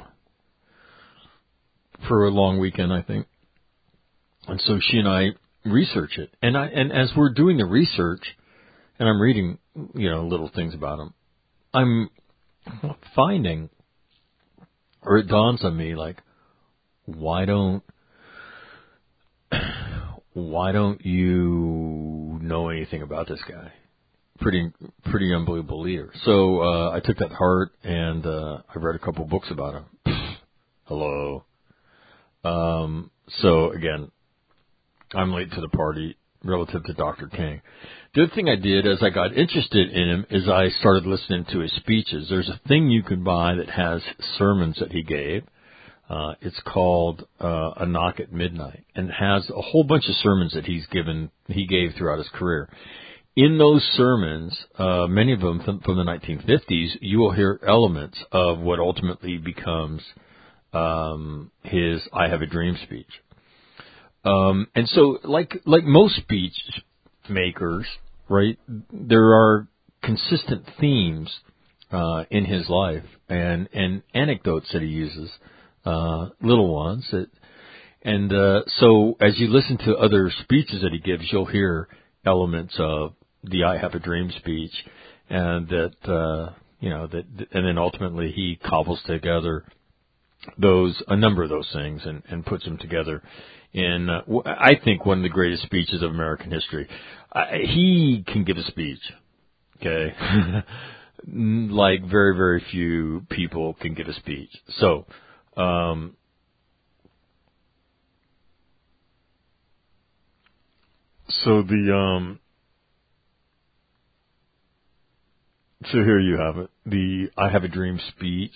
for a long weekend, I think. And so she and I research it. And I and as we're doing the research, and I'm reading, you know, little things about him, I'm finding, or it dawns on me, like, why don't why don't you know anything about this guy? Pretty pretty unbelievable leader. So uh, I took that to heart, and uh, I read a couple books about him. Hello. Um, so again, I'm late to the party relative to Doctor King. The other thing I did as I got interested in him is I started listening to his speeches. There's a thing you can buy that has sermons that he gave. Uh, it's called uh, A Knock at Midnight, and has a whole bunch of sermons that he's given, he gave throughout his career. In those sermons, uh, many of them from, from the nineteen fifties, you will hear elements of what ultimately becomes um, his "I Have a Dream" speech. Um, and so, like like most speech makers, right, there are consistent themes uh, in his life and, and anecdotes that he uses. Uh, little ones. That, and uh, so as you listen to other speeches that he gives, you'll hear elements of the I Have a Dream speech, and that, uh, you know, that, and then ultimately he cobbles together those, a number of those things and, and puts them together in, uh, I think, one of the greatest speeches of American history. I, he can give a speech, okay? Like very, very few people can give a speech. So, Um, so the, um, so here you have it. The I Have a Dream speech.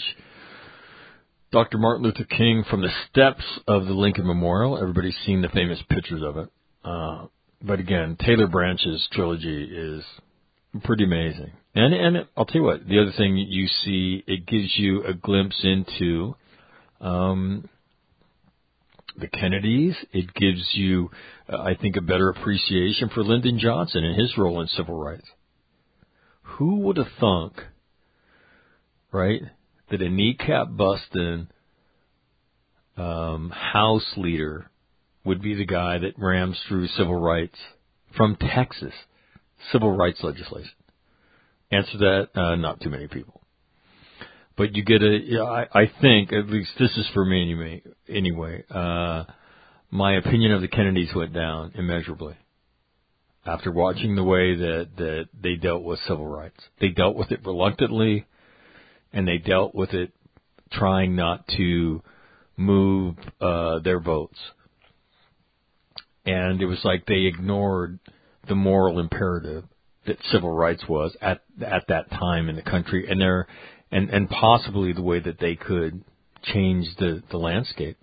Doctor Martin Luther King from the steps of the Lincoln Memorial. Everybody's seen the famous pictures of it. Uh, but again, Taylor Branch's trilogy is pretty amazing. And, and I'll tell you what, the other thing you see, it gives you a glimpse into Um, the Kennedys. It gives you, uh, I think, a better appreciation for Lyndon Johnson and his role in civil rights. Who would have thunk, right, that a kneecap-busting um, House leader would be the guy that rams through civil rights from Texas, civil rights legislation? Answer that, uh, not too many people. But you get a, yeah, I, I think, at least this is for me anyway, anyway uh, my opinion of the Kennedys went down immeasurably after watching the way that, that they dealt with civil rights. They dealt with it reluctantly, and they dealt with it trying not to move uh, their votes. And it was like they ignored the moral imperative that civil rights was at at that time in the country, and they're And, and possibly the way that they could change the, the landscape.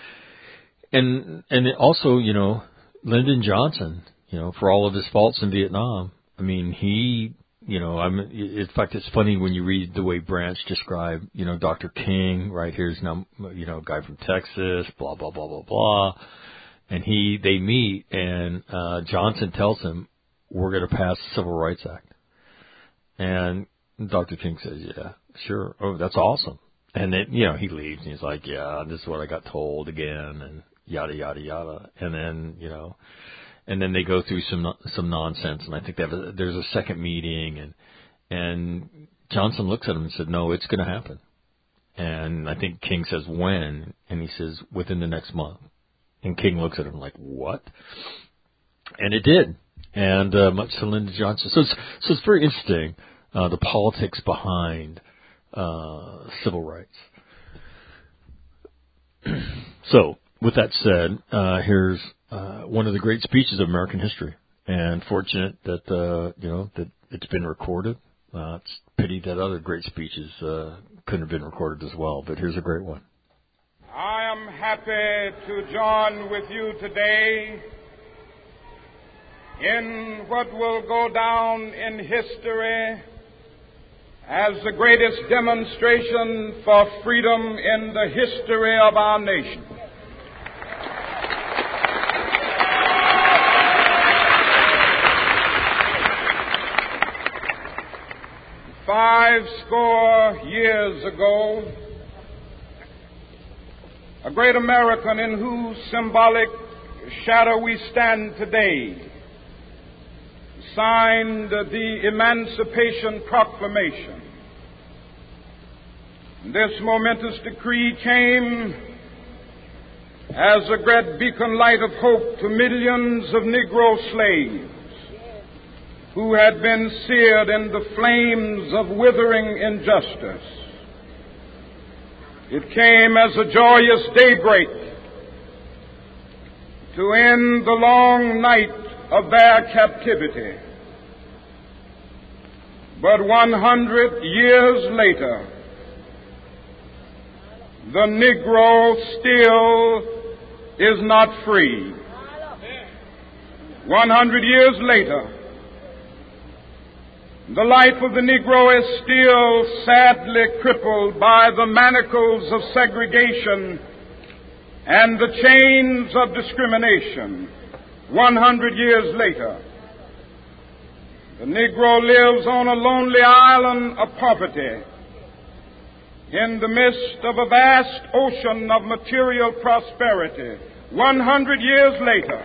And, and it also, you know, Lyndon Johnson, you know, for all of his faults in Vietnam, I mean, he, you know, I'm, in fact, it's funny when you read the way Branch described, you know, Doctor King, right, here's now, you know, a guy from Texas, blah, blah, blah, blah, blah. And he, they meet, and, uh, Johnson tells him, we're going to pass the Civil Rights Act. And Doctor King says, yeah, sure. Oh, that's awesome. And then, you know, he leaves and he's like, yeah, this is what I got told again, and yada, yada, yada. And then, you know, and then they go through some, some nonsense. And I think they have a, there's a second meeting, and, and Johnson looks at him and said, no, it's going to happen. And I think King says, when? And he says, within the next month. And King looks at him like, what? And it did. And, uh, much to Lyndon Johnson. So it's, so it's very interesting. Uh, the politics behind uh, civil rights. So, with that said, uh, here's uh, one of the great speeches of American history, and fortunate that uh, you know that it's been recorded. Uh, it's a pity that other great speeches uh, couldn't have been recorded as well. But here's a great one. I am happy to join with you today in what will go down in history as the greatest demonstration for freedom in the history of our nation. Five score years ago, a great American in whose symbolic shadow we stand today signed the Emancipation Proclamation. This momentous decree came as a great beacon light of hope to millions of Negro slaves who had been seared in the flames of withering injustice. It came as a joyous daybreak to end the long night of their captivity. But one hundred years later, the Negro still is not free. One hundred years later, the life of the Negro is still sadly crippled by the manacles of segregation and the chains of discrimination. One hundred years later, the Negro lives on a lonely island of poverty in the midst of a vast ocean of material prosperity. One hundred years later,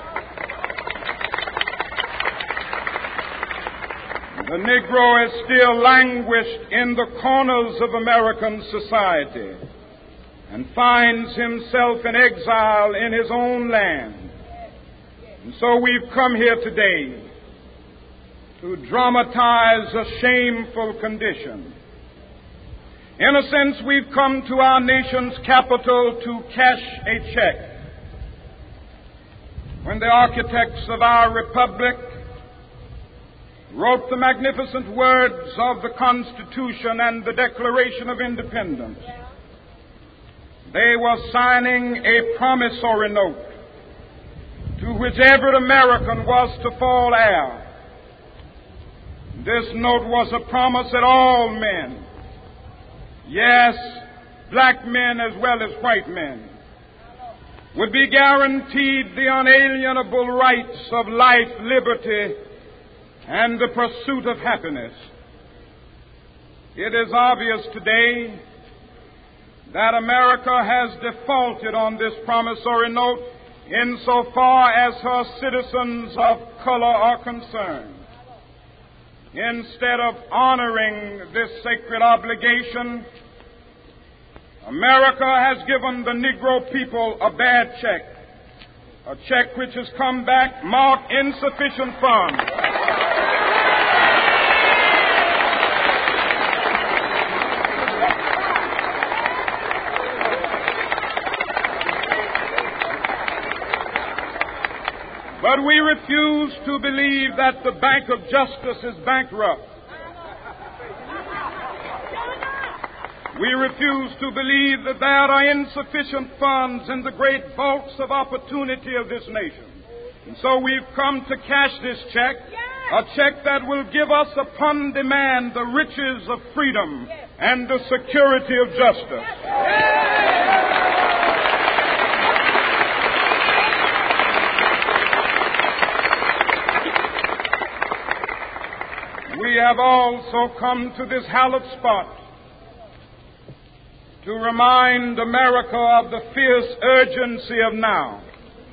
the Negro is still languished in the corners of American society and finds himself in exile in his own land. And so we've come here today to dramatize a shameful condition. In a sense, we've come to our nation's capital to cash a check. When the architects of our republic wrote the magnificent words of the Constitution and the Declaration of Independence, they were signing a promissory note to which every American was to fall heir. This note was a promise that all men, yes, black men as well as white men, would be guaranteed the unalienable rights of life, liberty, and the pursuit of happiness. It is obvious today that America has defaulted on this promissory note insofar as her citizens of color are concerned. Instead of honoring this sacred obligation, America has given the Negro people a bad check, a check which has come back marked insufficient funds. But we refuse to believe that the Bank of Justice is bankrupt. We refuse to believe that there are insufficient funds in the great vaults of opportunity of this nation. And so we've come to cash this check, a check that will give us upon demand the riches of freedom and the security of justice. We have also come to this hallowed spot to remind America of the fierce urgency of now.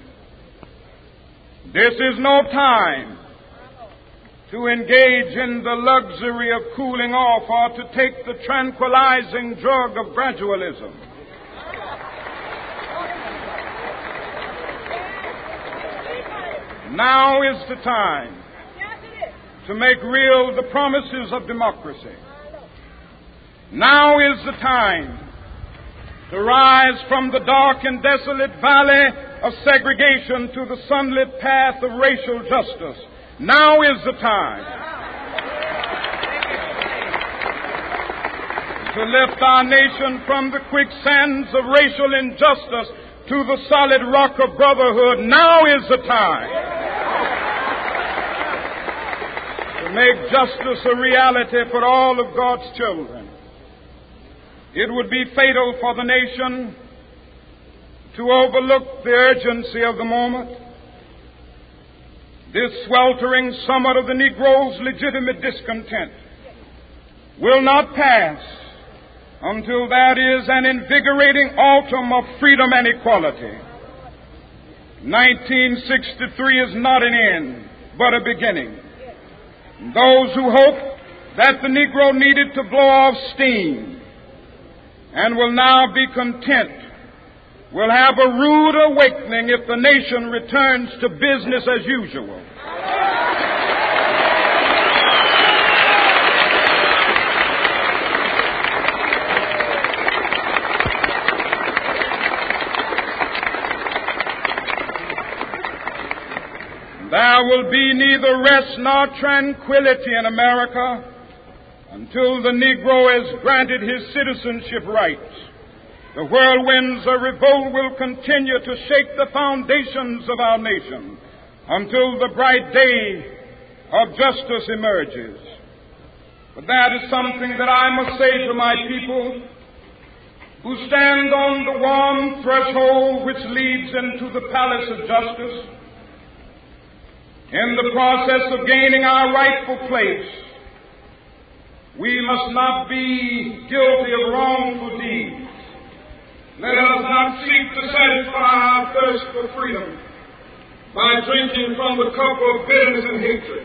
This is no time to engage in the luxury of cooling off or to take the tranquilizing drug of gradualism. Now is the time to make real the promises of democracy. Now is the time to rise from the dark and desolate valley of segregation to the sunlit path of racial justice. Now is the time to lift our nation from the quicksands of racial injustice to the solid rock of brotherhood. Now is the time to make justice a reality for all of God's children. It would be fatal for the nation to overlook the urgency of the moment. This sweltering summit of the Negro's legitimate discontent will not pass until that is an invigorating autumn of freedom and equality. nineteen sixty-three is not an end, but a beginning. Those who hope that the Negro needed to blow off steam and will now be content will have a rude awakening if the nation returns to business as usual. There will be neither rest nor tranquility in America until the Negro is granted his citizenship rights. The whirlwinds of revolt will continue to shake the foundations of our nation until the bright day of justice emerges. But that is something that I must say to my people who stand on the warm threshold which leads into the palace of justice. In the process of gaining our rightful place, we must not be guilty of wrongful deeds. Let us not seek to satisfy our thirst for freedom by drinking from the cup of bitterness and hatred.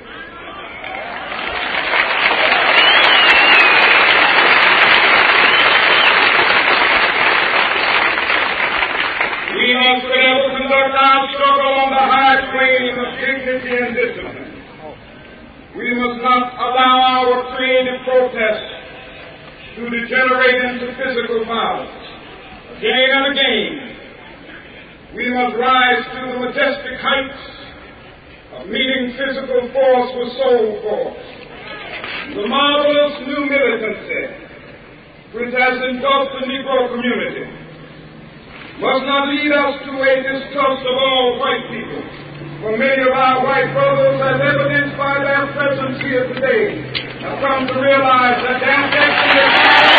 We must forever conduct our struggle on the high plane of dignity and discipline. We must not allow our creative protest to degenerate into physical violence. Again and again, we must rise to the majestic heights of meeting physical force with soul force. The marvelous new militancy which has engulfed the Negro community must not lead us to a distrust of all white people. For many of our white brothers, as evidenced by their presence here today, have come to realize that their destiny is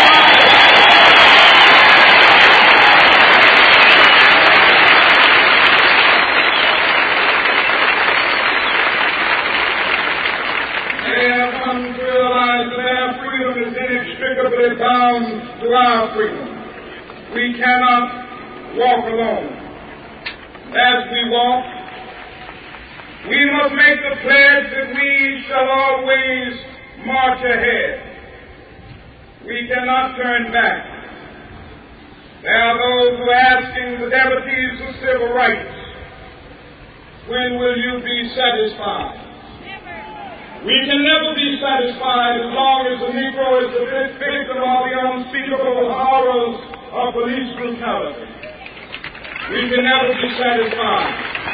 They have come to realize that their freedom is inextricably bound to our freedom. We cannot walk alone. As we walk, we must make the pledge that we shall always march ahead. We cannot turn back. There are those who are asking the devotees of civil rights, when will you be satisfied? We can never be satisfied as long as the Negro is the victim of the unspeakable horrors of police brutality. We can never be satisfied.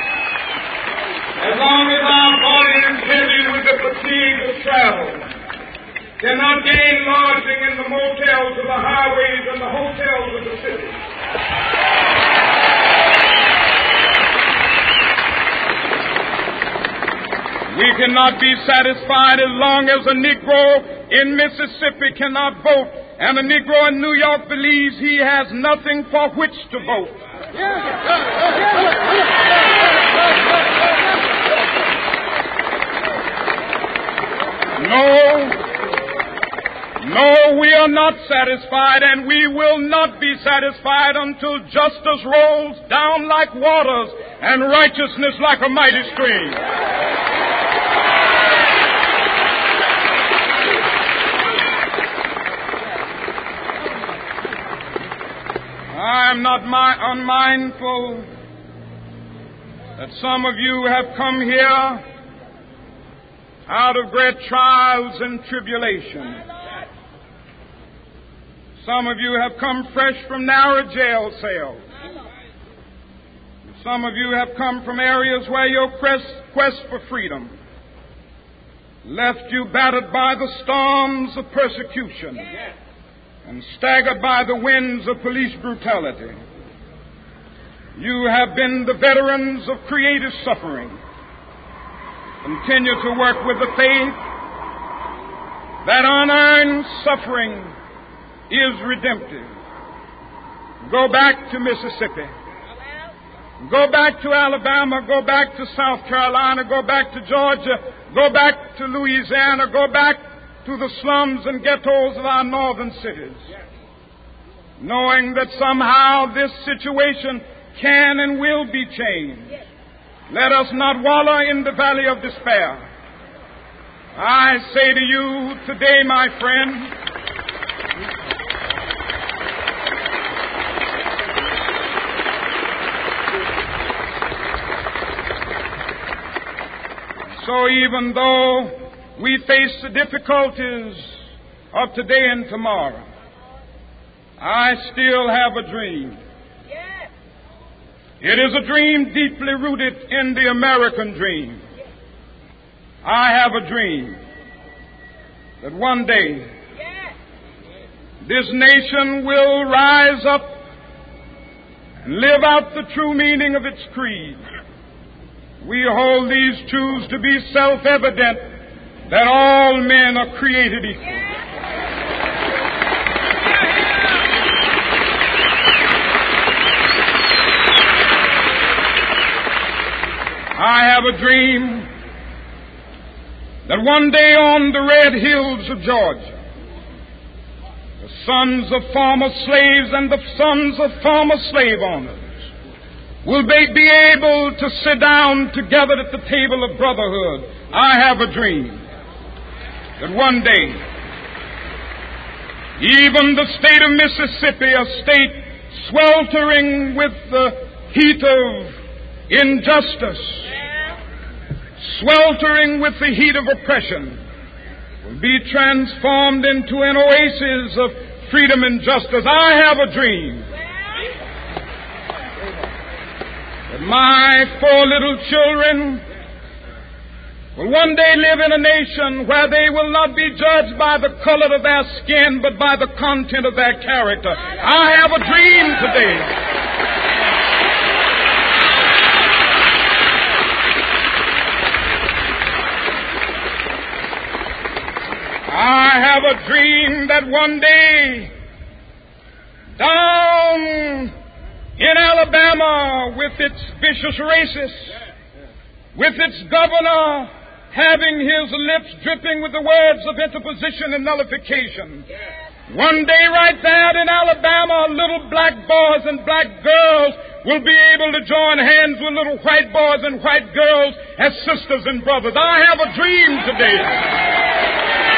As long as our body is heavy with the fatigue of travel, cannot gain lodging in the motels of the highways and the hotels of the city. We cannot be satisfied as long as a Negro in Mississippi cannot vote and a Negro in New York believes he has nothing for which to vote. No, no, we are not satisfied, and we will not be satisfied until justice rolls down like waters and righteousness like a mighty stream. I am not my, unmindful that some of you have come here out of great trials and tribulation. Some of you have come fresh from narrow jail cells. Some of you have come from areas where your quest, quest for freedom left you battered by the storms of persecution and staggered by the winds of police brutality. You have been the veterans of creative suffering. Continue to work with the faith that unearned suffering is redemptive. Go back to Mississippi. Go back to Alabama. Go back to South Carolina. Go back to Georgia. Go back to Louisiana. Go back to the slums and ghettos of our northern cities. Knowing that somehow this situation can and will be changed. Let us not wallow in the valley of despair. I say to you today, my friend, so even though we face the difficulties of today and tomorrow, I still have a dream. It is a dream deeply rooted in the American dream. I have a dream that one day this nation will rise up and live out the true meaning of its creed. We hold these truths to be self-evident, that all men are created equal. I have a dream that one day on the red hills of Georgia, the sons of former slaves and the sons of former slave owners will they be able to sit down together at the table of brotherhood. I have a dream that one day, even the state of Mississippi, a state sweltering with the heat of injustice, sweltering with the heat of oppression, will be transformed into an oasis of freedom and justice. I have a dream that my four little children will one day live in a nation where they will not be judged by the color of their skin, but by the content of their character. I have a dream today. I have a dream that one day, down in Alabama, with its vicious racists, with its governor having his lips dripping with the words of interposition and nullification, one day right there in Alabama, little black boys and black girls will be able to join hands with little white boys and white girls as sisters and brothers. I have a dream today.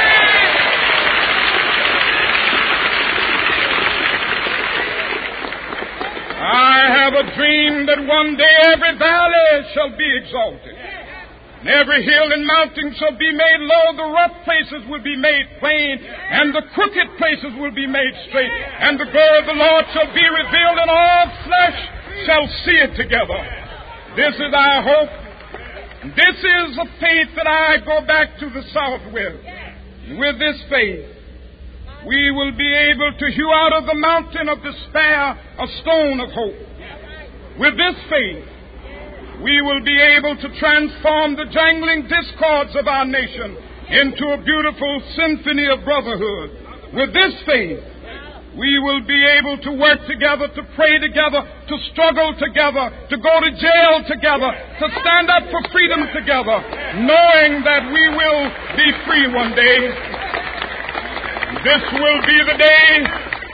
I have a dream that one day every valley shall be exalted, and every hill and mountain shall be made low. The rough places will be made plain, and the crooked places will be made straight. And the glory of the Lord shall be revealed, and all flesh shall see it together. This is our hope. This is a faith that I go back to the South with. And with this faith, we will be able to hew out of the mountain of despair a stone of hope. With this faith, we will be able to transform the jangling discords of our nation into a beautiful symphony of brotherhood. With this faith, we will be able to work together, to pray together, to struggle together, to go to jail together, to stand up for freedom together, knowing that we will be free one day. This will be the day,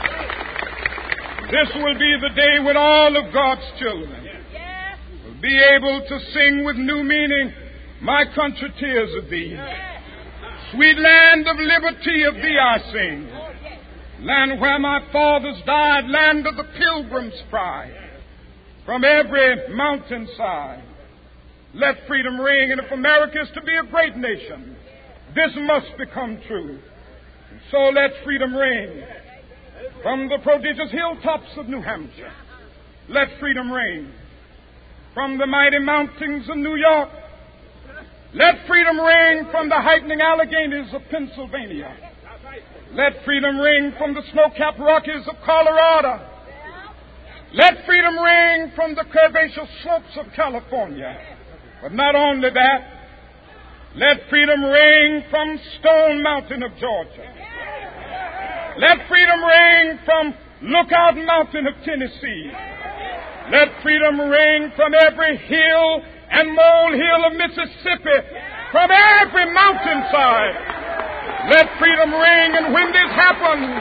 this will be the day when all of God's children will be able to sing with new meaning, my country, tears of thee. Sweet land of liberty, of thee I sing. Land where my fathers died, land of the pilgrim's pride. From every mountainside, let freedom ring. And if America is to be a great nation, this must become true. So let freedom ring from the prodigious hilltops of New Hampshire. Let freedom ring from the mighty mountains of New York. Let freedom ring from the heightening Alleghanies of Pennsylvania. Let freedom ring from the snow-capped Rockies of Colorado. Let freedom ring from the curvaceous slopes of California. But not only that, Let freedom ring from Stone Mountain of Georgia. Let freedom ring from Lookout Mountain of Tennessee. Let freedom ring from every hill and molehill of Mississippi, from every mountainside. Let freedom ring, and when this happens,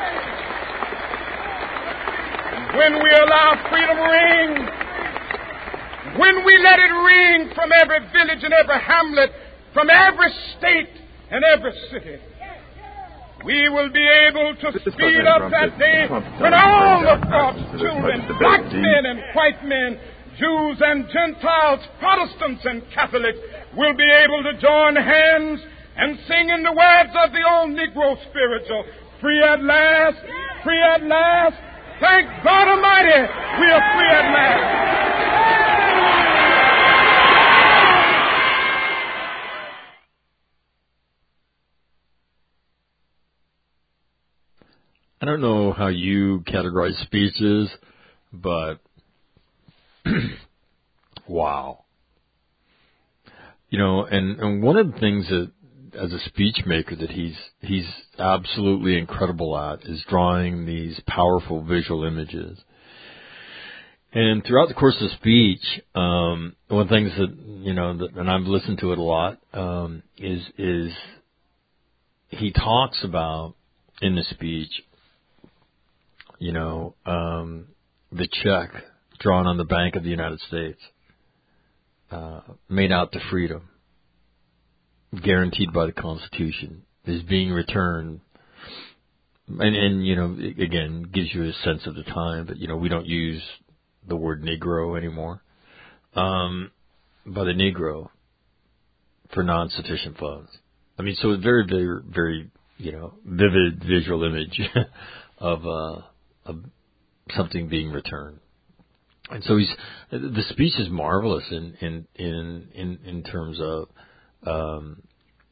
when we allow freedom ring, when we let it ring from every village and every hamlet, from every state and every city, we will be able to speed up that day when all of God's children, black men and white men, Jews and Gentiles, Protestants and Catholics, will be able to join hands and sing in the words of the old Negro spiritual, free at last, free at last. Thank God Almighty, we are free at last. I don't know how you categorize speeches, but wow. You know, and, and one of the things that, as a speech maker, that he's he's absolutely incredible at is drawing these powerful visual images. And throughout the course of the speech, um, one of the things that, you know, that, and I've listened to it a lot, um, is is he talks about in the speech, you know, um, the check drawn on the Bank of the United States, uh, made out to freedom, guaranteed by the Constitution, is being returned. And, and, you know, again, gives you a sense of the time, but, you know, we don't use the word Negro anymore, um, by the Negro for non-sufficient funds. I mean, so a very, very, very, you know, vivid visual image of, uh, of something being returned. And so he's, the speech is marvelous in, in, in, in, in terms of, um,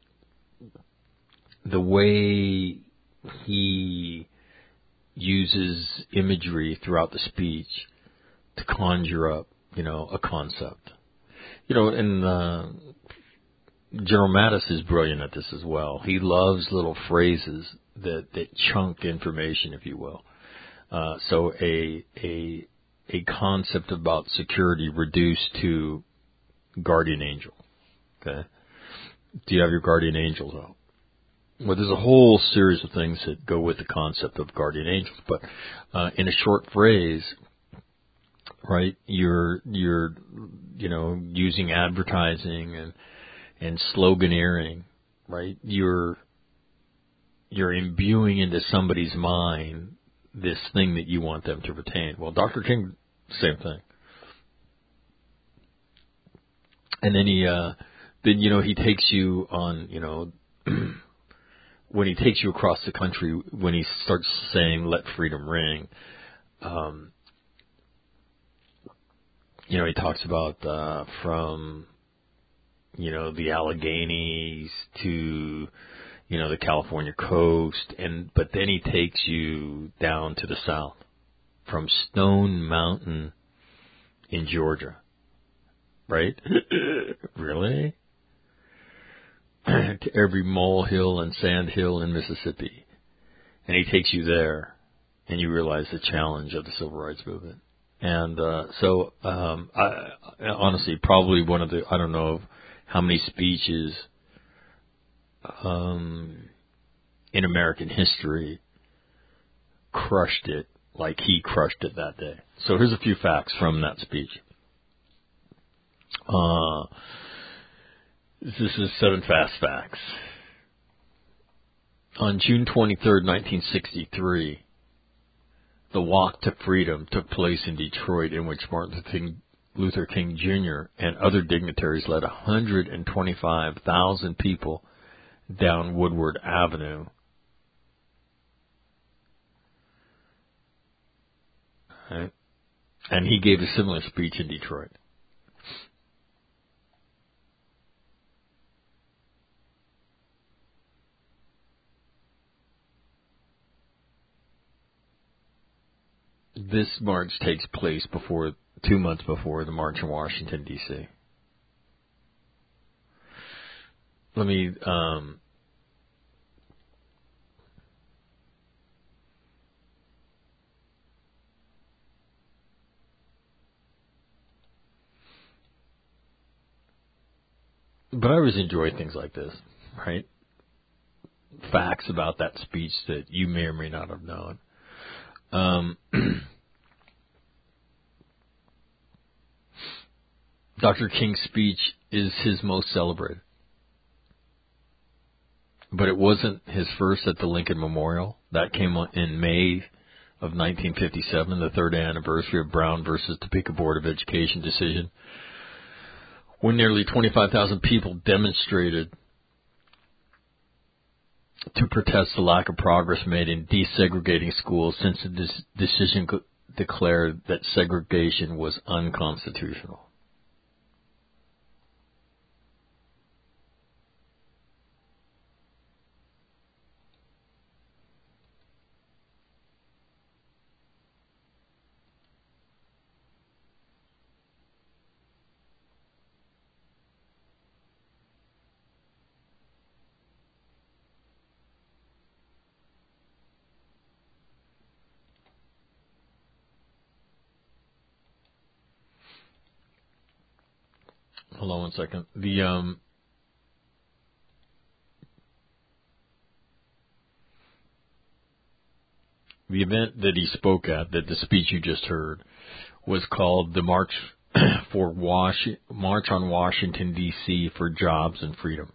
the way he uses imagery throughout the speech to conjure up, you know, a concept. You know, and, uh, General Mattis is brilliant at this as well. He loves little phrases that, that chunk information, if you will. Uh, so a, a, a concept about security reduced to guardian angel. Okay. Do you have your guardian angels out? Well, there's a whole series of things that go with the concept of guardian angels, but, uh, in a short phrase, right, you're, you're, you know, using advertising and, and sloganeering, right? You're, you're imbuing into somebody's mind this thing that you want them to retain. Well, Doctor King, same thing. And then he, uh, then, you know, he takes you on, you know, when he takes you across the country, when he starts saying, let freedom ring, um, you know, he talks about, uh, from, you know, the Alleghenies to, you know, the California coast, and but then he takes you down to the south, from Stone Mountain in Georgia, right? Really? To every molehill and sandhill in Mississippi, and he takes you there, and you realize the challenge of the civil rights movement. And uh, so, um, I, honestly, probably one of the, I don't know how many speeches um, in American history crushed it like he crushed it that day. So here's a few facts from that speech. Uh, this is seven fast facts. On June twenty-third, nineteen sixty-three, the Walk to Freedom took place in Detroit, in which Martin Luther King, Luther King Junior and other dignitaries led one hundred twenty-five thousand people down Woodward Avenue. Right. And he gave a similar speech in Detroit. This march takes place before two months before the march in Washington, D C let me, um, but I always enjoy things like this, right? Facts about that speech that you may or may not have known. Um, Doctor King's speech is his most celebrated. But it wasn't his first at the Lincoln Memorial. That came in May of nineteen fifty-seven, the third anniversary of Brown versus Topeka Board of Education decision, when nearly twenty-five thousand people demonstrated to protest the lack of progress made in desegregating schools since the dis- decision co- declared that segregation was unconstitutional. Hold on one second. The um, the event that he spoke at, that the speech you just heard, was called the March for Wash March on Washington D C for Jobs and Freedom.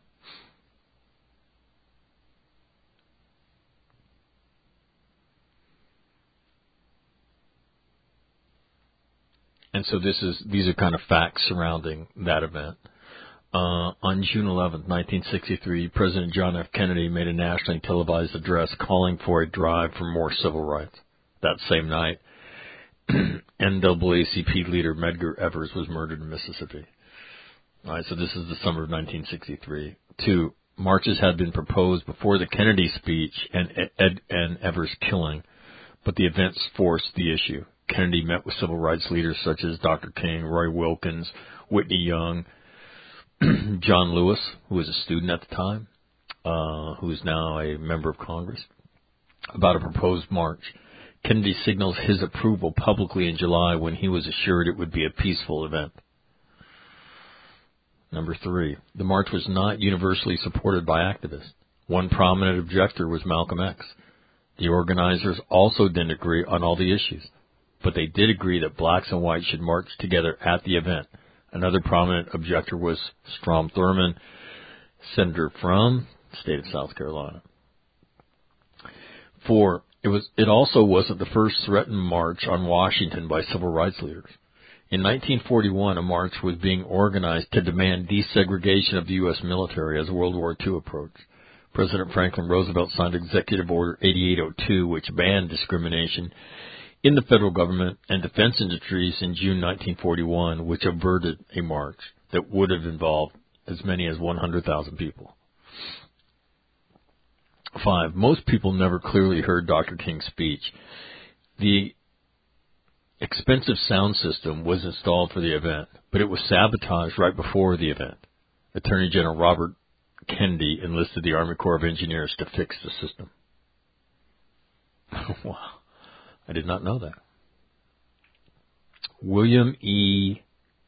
And so this is these are kind of facts surrounding that event. Uh, on June eleventh, nineteen sixty-three, President John F. Kennedy made a nationally televised address calling for a drive for more civil rights. That same night, N double A C P leader Medgar Evers was murdered in Mississippi. All right, so this is the summer of nineteen sixty-three. Two, marches had been proposed before the Kennedy speech and Ed and Evers' killing, but the events forced the issue. Kennedy met with civil rights leaders such as Doctor King, Roy Wilkins, Whitney Young, John Lewis, who was a student at the time, uh, who is now a member of Congress, about a proposed march. Kennedy signals his approval publicly in July when he was assured it would be a peaceful event. Number three, the march was not universally supported by activists. One prominent objector was Malcolm X. The organizers also didn't agree on all the issues, but they did agree that blacks and whites should march together at the event. Another prominent objector was Strom Thurmond, senator from the state of South Carolina. Four, it was it also wasn't the first threatened march on Washington by civil rights leaders. In nineteen forty-one, a march was being organized to demand desegregation of the U S military as World War Two approached. President Franklin Roosevelt signed Executive Order eighty-eight oh two, which banned discrimination in the federal government and defense industries in June nineteen forty-one, which averted a march that would have involved as many as one hundred thousand people. Five, most people never clearly heard Doctor King's speech. The expensive sound system was installed for the event, but it was sabotaged right before the event. Attorney General Robert Kennedy enlisted the Army Corps of Engineers to fix the system. Wow. I did not know that. William E.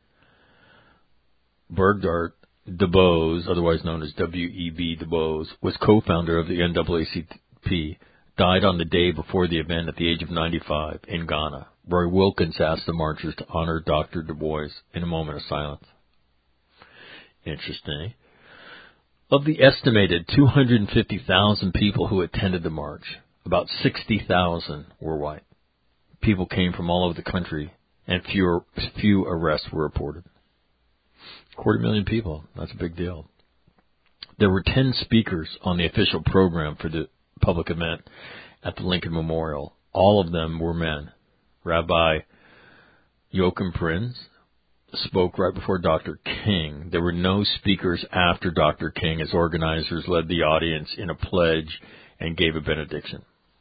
Burgdorf DuBose, otherwise known as W E B DuBose, was co-founder of the N double A C P, died on the day before the event at the age of ninety-five in Ghana. Roy Wilkins asked the marchers to honor Doctor Du Bois in a moment of silence. Interesting. Of the estimated two hundred fifty thousand people who attended the march, about sixty thousand were white. People came from all over the country, and fewer, few arrests were reported. Quarter million people. That's a big deal. There were ten speakers on the official program for the public event at the Lincoln Memorial. All of them were men. Rabbi Joachim Prinz spoke right before Doctor King. There were no speakers after Doctor King, as organizers led the audience in a pledge and gave a benediction.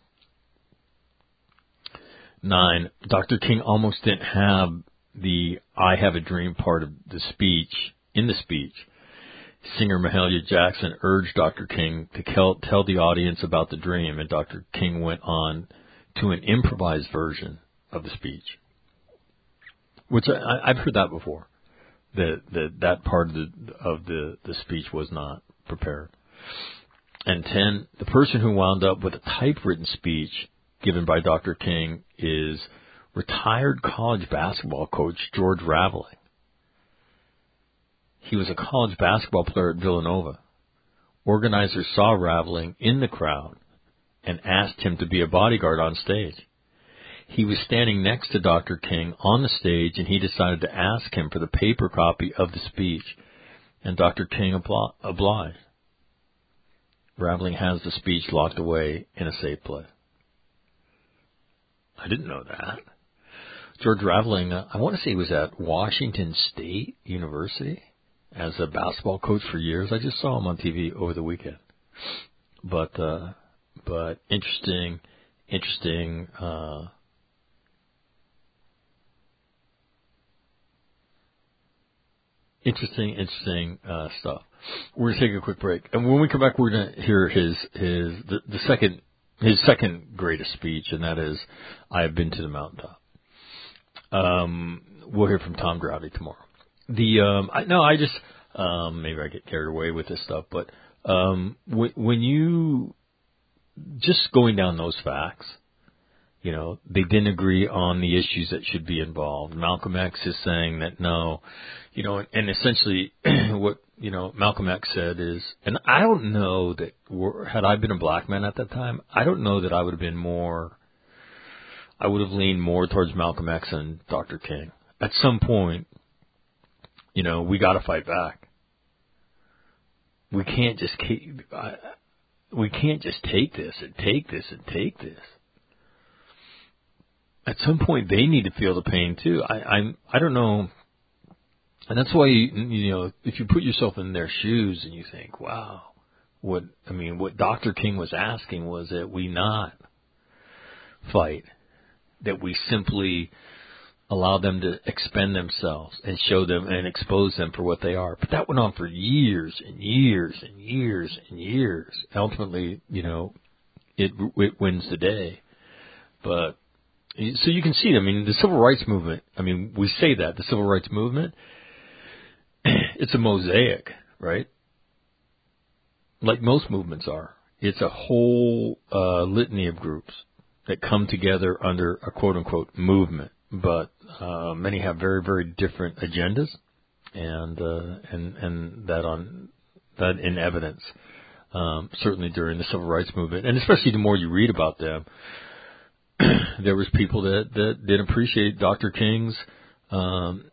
Nine, Doctor King almost didn't have the I have a dream part of the speech, in the speech. Singer Mahalia Jackson urged Doctor King to tell, tell the audience about the dream, and Doctor King went on to an improvised version of the speech, which I, I've heard that before. That that that part of the of the, the speech was not prepared. And ten, the person who wound up with a typewritten speech given by Doctor King is retired college basketball coach George Raveling. He was a college basketball player at Villanova. Organizers saw Raveling in the crowd and asked him to be a bodyguard on stage. He was standing next to Doctor King on the stage, and he decided to ask him for the paper copy of the speech, and Doctor King obli- obliged. Raveling has the speech locked away in a safe place. I didn't know that. George Raveling, uh, I want to say he was at Washington State University as a basketball coach for years. I just saw him on T V over the weekend. But, uh, but interesting, interesting, uh, Interesting, interesting uh, stuff. We're gonna take a quick break, and when we come back, we're gonna hear his his the, the second his second greatest speech, and that is, "I have been to the mountaintop." Um, we'll hear from Tom Growdy tomorrow. The um, I, no, I just um, maybe I get carried away with this stuff, but um, when, when you just going down those facts. You know, they didn't agree on the issues that should be involved. Malcolm X is saying that no, you know, and essentially what, you know, Malcolm X said is, and I don't know that, were, had I been a black man at that time, I don't know that I would have been more, I would have leaned more towards Malcolm X and Doctor King. At some point, you know, we got to fight back. We can't just keep, I, we can't just take this and take this and take this. At some point, they need to feel the pain too. I, I'm, I don't know, and that's why you, you know, if you put yourself in their shoes and you think, wow, what I mean, what Doctor King was asking was that we not fight, that we simply allow them to expend themselves and show them and expose them for what they are. But that went on for years and years and years and years. Ultimately, you know, it it wins the day, but. So you can see, I mean, the civil rights movement, I mean, we say that, the civil rights movement, it's a mosaic, right? Like most movements are. It's a whole uh, litany of groups that come together under a quote-unquote movement. But uh, many have very, very different agendas, and uh, and and that on that in evidence, um, certainly during the civil rights movement, and especially the more you read about them, there was people that, that didn't appreciate Doctor King's um,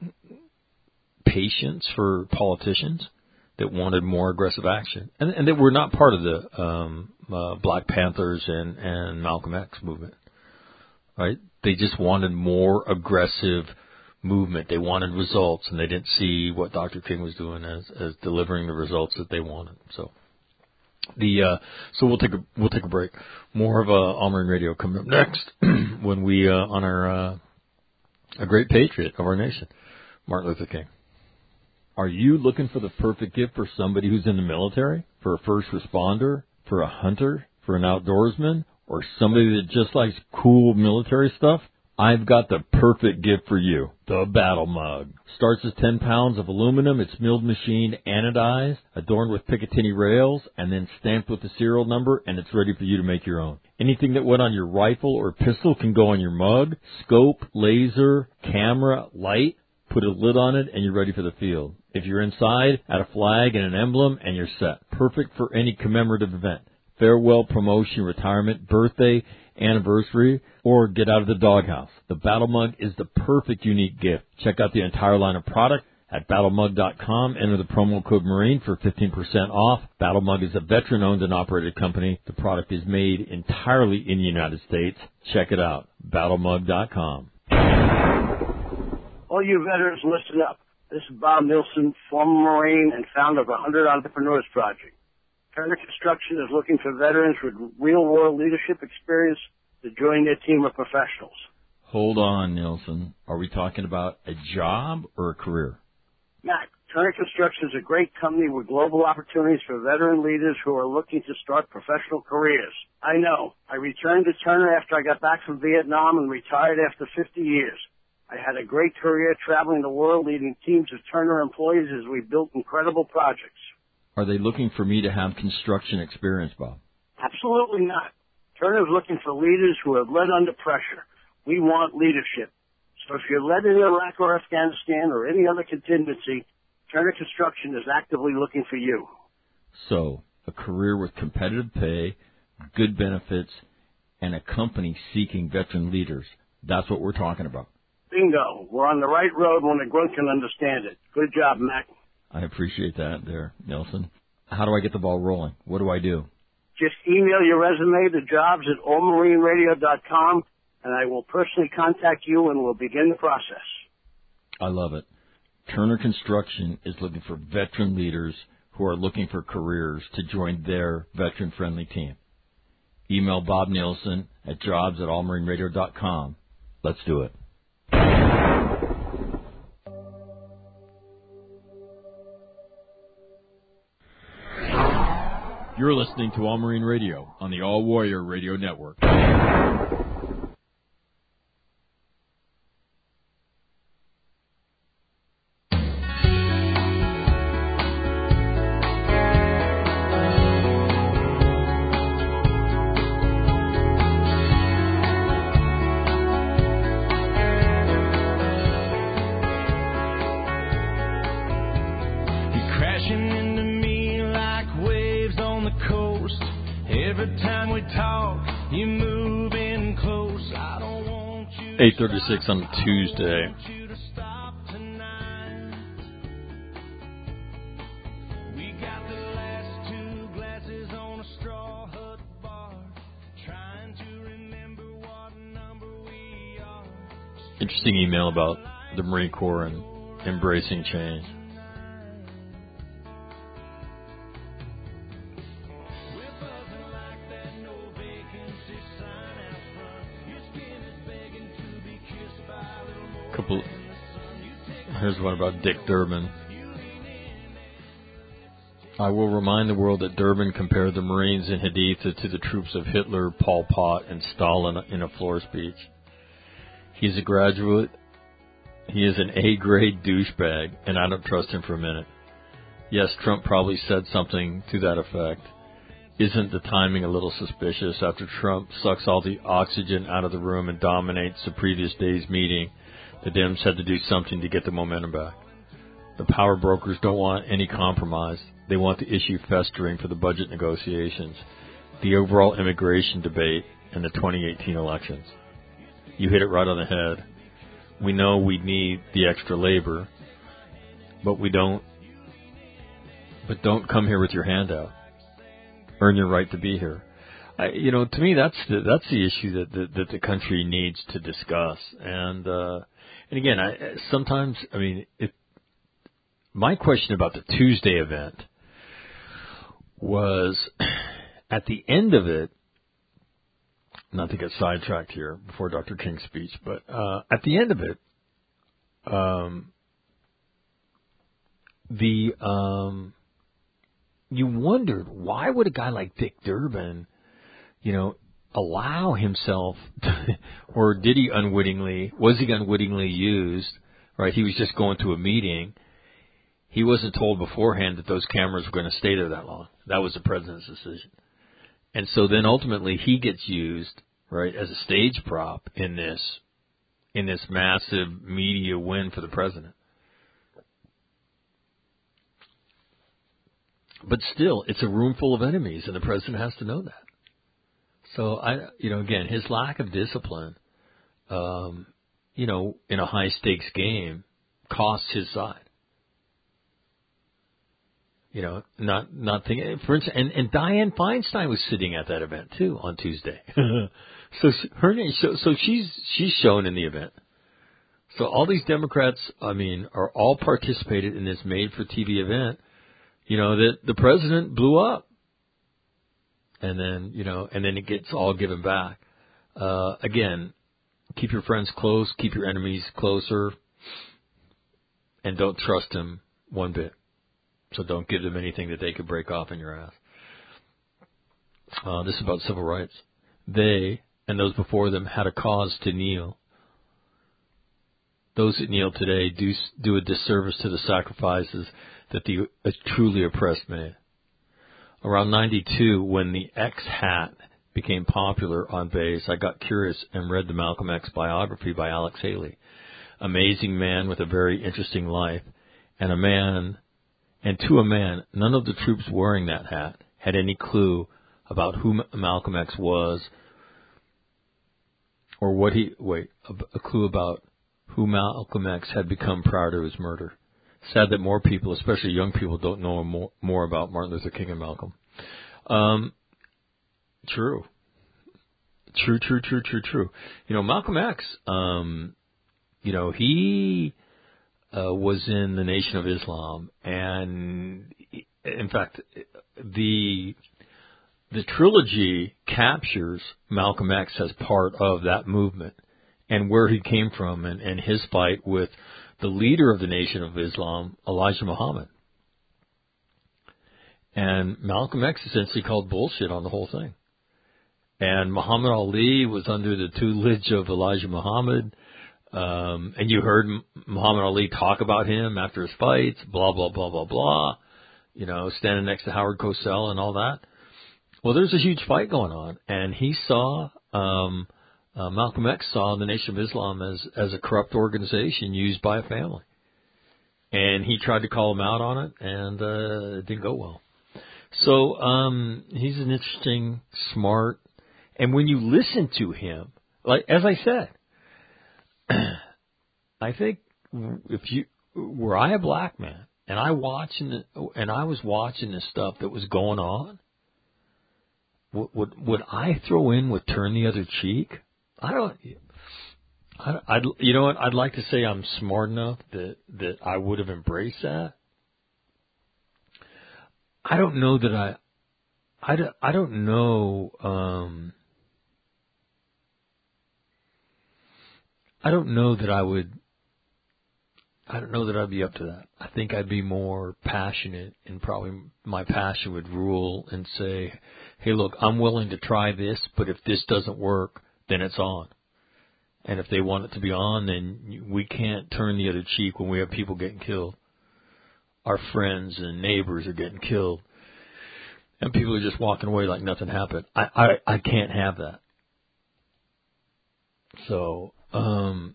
patience for politicians that wanted more aggressive action, and, and that were not part of the um, uh, Black Panthers and, and Malcolm X movement, right? They just wanted more aggressive movement. They wanted results, and they didn't see what Doctor King was doing as, as delivering the results that they wanted. So. The uh, so we'll take a we'll take a break. More of uh, All Marine Radio coming up next when we uh, honor uh, a great patriot of our nation, Martin Luther King. Are you looking for the perfect gift for somebody who's in the military, for a first responder, for a hunter, for an outdoorsman, or somebody that just likes cool military stuff? I've got the perfect gift for you, the Battle Mug. Starts as ten pounds of aluminum. It's milled machined, anodized, adorned with Picatinny rails, and then stamped with the serial number, and it's ready for you to make your own. Anything that went on your rifle or pistol can go on your mug. Scope, laser, camera, light. Put a lid on it, and you're ready for the field. If you're inside, add a flag and an emblem, and you're set. Perfect for any commemorative event. Farewell, promotion, retirement, birthday, anniversary, or get out of the doghouse. The Battle Mug is the perfect unique gift. Check out the entire line of product at battle mug dot com. Enter the promo code Marine for fifteen percent off. Battle Mug is a veteran-owned and operated company. The product is made entirely in the United States. Check it out, battle mug dot com. All you veterans, listen up. This is Bob Nilsson, former Marine and founder of the one hundred Entrepreneurs Project. Turner Construction is looking for veterans with real-world leadership experience to join their team of professionals. Hold on, Nilsson. Are we talking about a job or a career? Matt, Turner Construction is a great company with global opportunities for veteran leaders who are looking to start professional careers. I know. I returned to Turner after I got back from Vietnam and retired after fifty years. I had a great career traveling the world leading teams of Turner employees as we built incredible projects. Are they looking for me to have construction experience, Bob? Absolutely not. Turner is looking for leaders who have led under pressure. We want leadership. So if you're led in Iraq or Afghanistan or any other contingency, Turner Construction is actively looking for you. So, a career with competitive pay, good benefits, and a company seeking veteran leaders. That's what we're talking about. Bingo. We're on the right road when a grunt can understand it. Good job, Mac. I appreciate that there, Nelson. How do I get the ball rolling? What do I do? Just email your resume to jobs at all marine radio dot com, and I will personally contact you and we'll begin the process. I love it. Turner Construction is looking for veteran leaders who are looking for careers to join their veteran-friendly team. Email Bob Nielsen at jobs at all marine radio dot com. Let's do it. You're listening to All Marine Radio on the All Warrior Radio Network. eight thirty-six on Tuesday. Interesting email about the Marine Corps and embracing change. Couple. Here's one about Dick Durbin. I will remind the world that Durbin compared the Marines in Haditha to the troops of Hitler, Pol Pot, and Stalin in a floor speech. He's a graduate. He is an A-grade douchebag, and I don't trust him for a minute. Yes, Trump probably said something to that effect. Isn't the timing a little suspicious after Trump sucks all the oxygen out of the room and dominates the previous day's meeting? The Dems had to do something to get the momentum back. The power brokers don't want any compromise. They want the issue festering for the budget negotiations, the overall immigration debate, and the twenty eighteen elections. You hit it right on the head. We know we need the extra labor, but we don't. But don't come here with your hand out. Earn your right to be here. I, you know, to me, that's the, that's the issue that, that that the country needs to discuss. And uh, and again, I sometimes, I mean, if my question about the Tuesday event was at the end of it. Not to get sidetracked here before Doctor King's speech, but uh, at the end of it, um, the um, you wondered why would a guy like Dick Durbin, you know, allow himself, to, or did he unwittingly? Was he unwittingly used? Right, he was just going to a meeting. He wasn't told beforehand that those cameras were going to stay there that long. That was the president's decision. And so then ultimately he gets used, right, as a stage prop in this in this massive media win for the president. But still, it's a room full of enemies, and the president has to know that. So I, you know, again, his lack of discipline, um, you know, in a high stakes game, costs his side. You know, not not thinking. For instance, and, and Dianne Feinstein was sitting at that event too on Tuesday. so she, her name, so, so she's she's shown in the event. So all these Democrats, I mean, are all participated in this made-for-T V event. You know that the president blew up, and then you know, and then it gets all given back. Uh, again, keep your friends close, keep your enemies closer, and don't trust them. one bit. So don't give them anything that they could break off in your ass. Uh, this is about civil rights. They and those before them had a cause to kneel. Those that kneel today do do a disservice to the sacrifices that the uh, truly oppressed made. Around ninety-two, when the X hat became popular on bass, I got curious and read the Malcolm X biography by Alex Haley. Amazing man with a very interesting life, and a man, and to a man, none of the troops wearing that hat had any clue about who Malcolm X was, or what he, wait, a, a clue about who Malcolm X had become prior to his murder. Sad that more people, especially young people, don't know more, more about Martin Luther King and Malcolm. Um, true. True, true, true, true, true. You know, Malcolm X, um, you know, he uh, was in the Nation of Islam, and in fact, the the trilogy captures Malcolm X as part of that movement and where he came from, and, and his fight with the leader of the Nation of Islam, Elijah Muhammad. And Malcolm X essentially called bullshit on the whole thing. And Muhammad Ali was under the tutelage of Elijah Muhammad. Um, and you heard Muhammad Ali talk about him after his fights, blah, blah, blah, blah, blah. You know, standing next to Howard Cosell and all that. Well, there's a huge fight going on. And he saw, um, uh, Malcolm X saw the Nation of Islam as, as a corrupt organization used by a family. And he tried to call him out on it, and uh, it didn't go well. So um, he's an interesting, smart, and when you listen to him, like as I said, I think if you were I a black man and I watching the, and I was watching the stuff that was going on, would would, would I throw in with turn the other cheek? I don't. I, I'd you know what I'd like to say I'm smart enough that that I would have embraced that. I don't know that I, I don't, I don't know, um, I don't know that I would, I don't know that I'd be up to that. I think I'd be more passionate, and probably my passion would rule and say, hey, look, I'm willing to try this, but if this doesn't work, then it's on. And if they want it to be on, then we can't turn the other cheek when we have people getting killed. Our friends and neighbors are getting killed, and people are just walking away like nothing happened. I, I, I can't have that. So, um,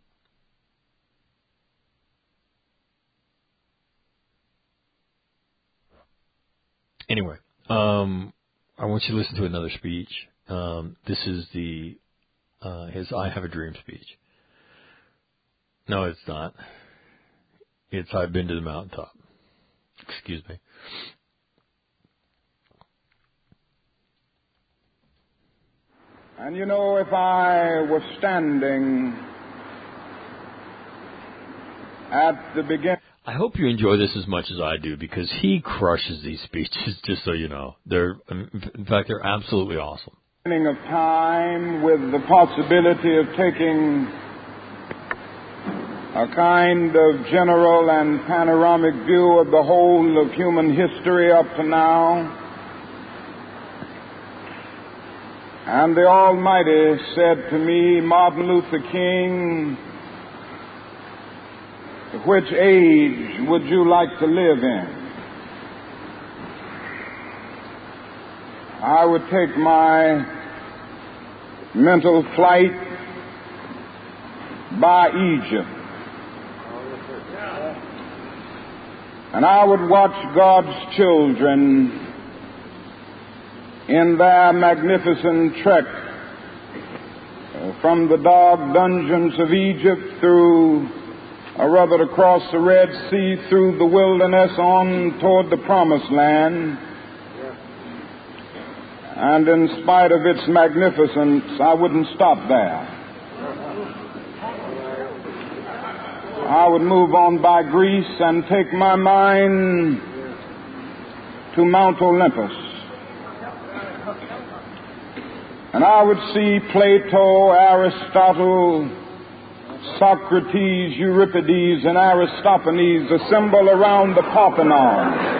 anyway, um, I want you to listen to another speech. Um, this is the uh, his "I Have a Dream" speech. No, it's not. It's "I've Been to the Mountaintop." Excuse me. And you know, if I was standing at the beginning... I hope you enjoy this as much as I do, because he crushes these speeches, just so you know. They're, in fact, they're absolutely awesome. ...of time with the possibility of taking a kind of general and panoramic view of the whole of human history up to now. And the Almighty said to me, Martin Luther King, which age would you like to live in? I would take my mental flight by Egypt. And I would watch God's children in their magnificent trek from the dark dungeons of Egypt through, or rather across the Red Sea, through the wilderness on toward the Promised Land. And in spite of its magnificence, I wouldn't stop there. I would move on by Greece and take my mind to Mount Olympus. And I would see Plato, Aristotle, Socrates, Euripides, and Aristophanes assemble around the Parthenon.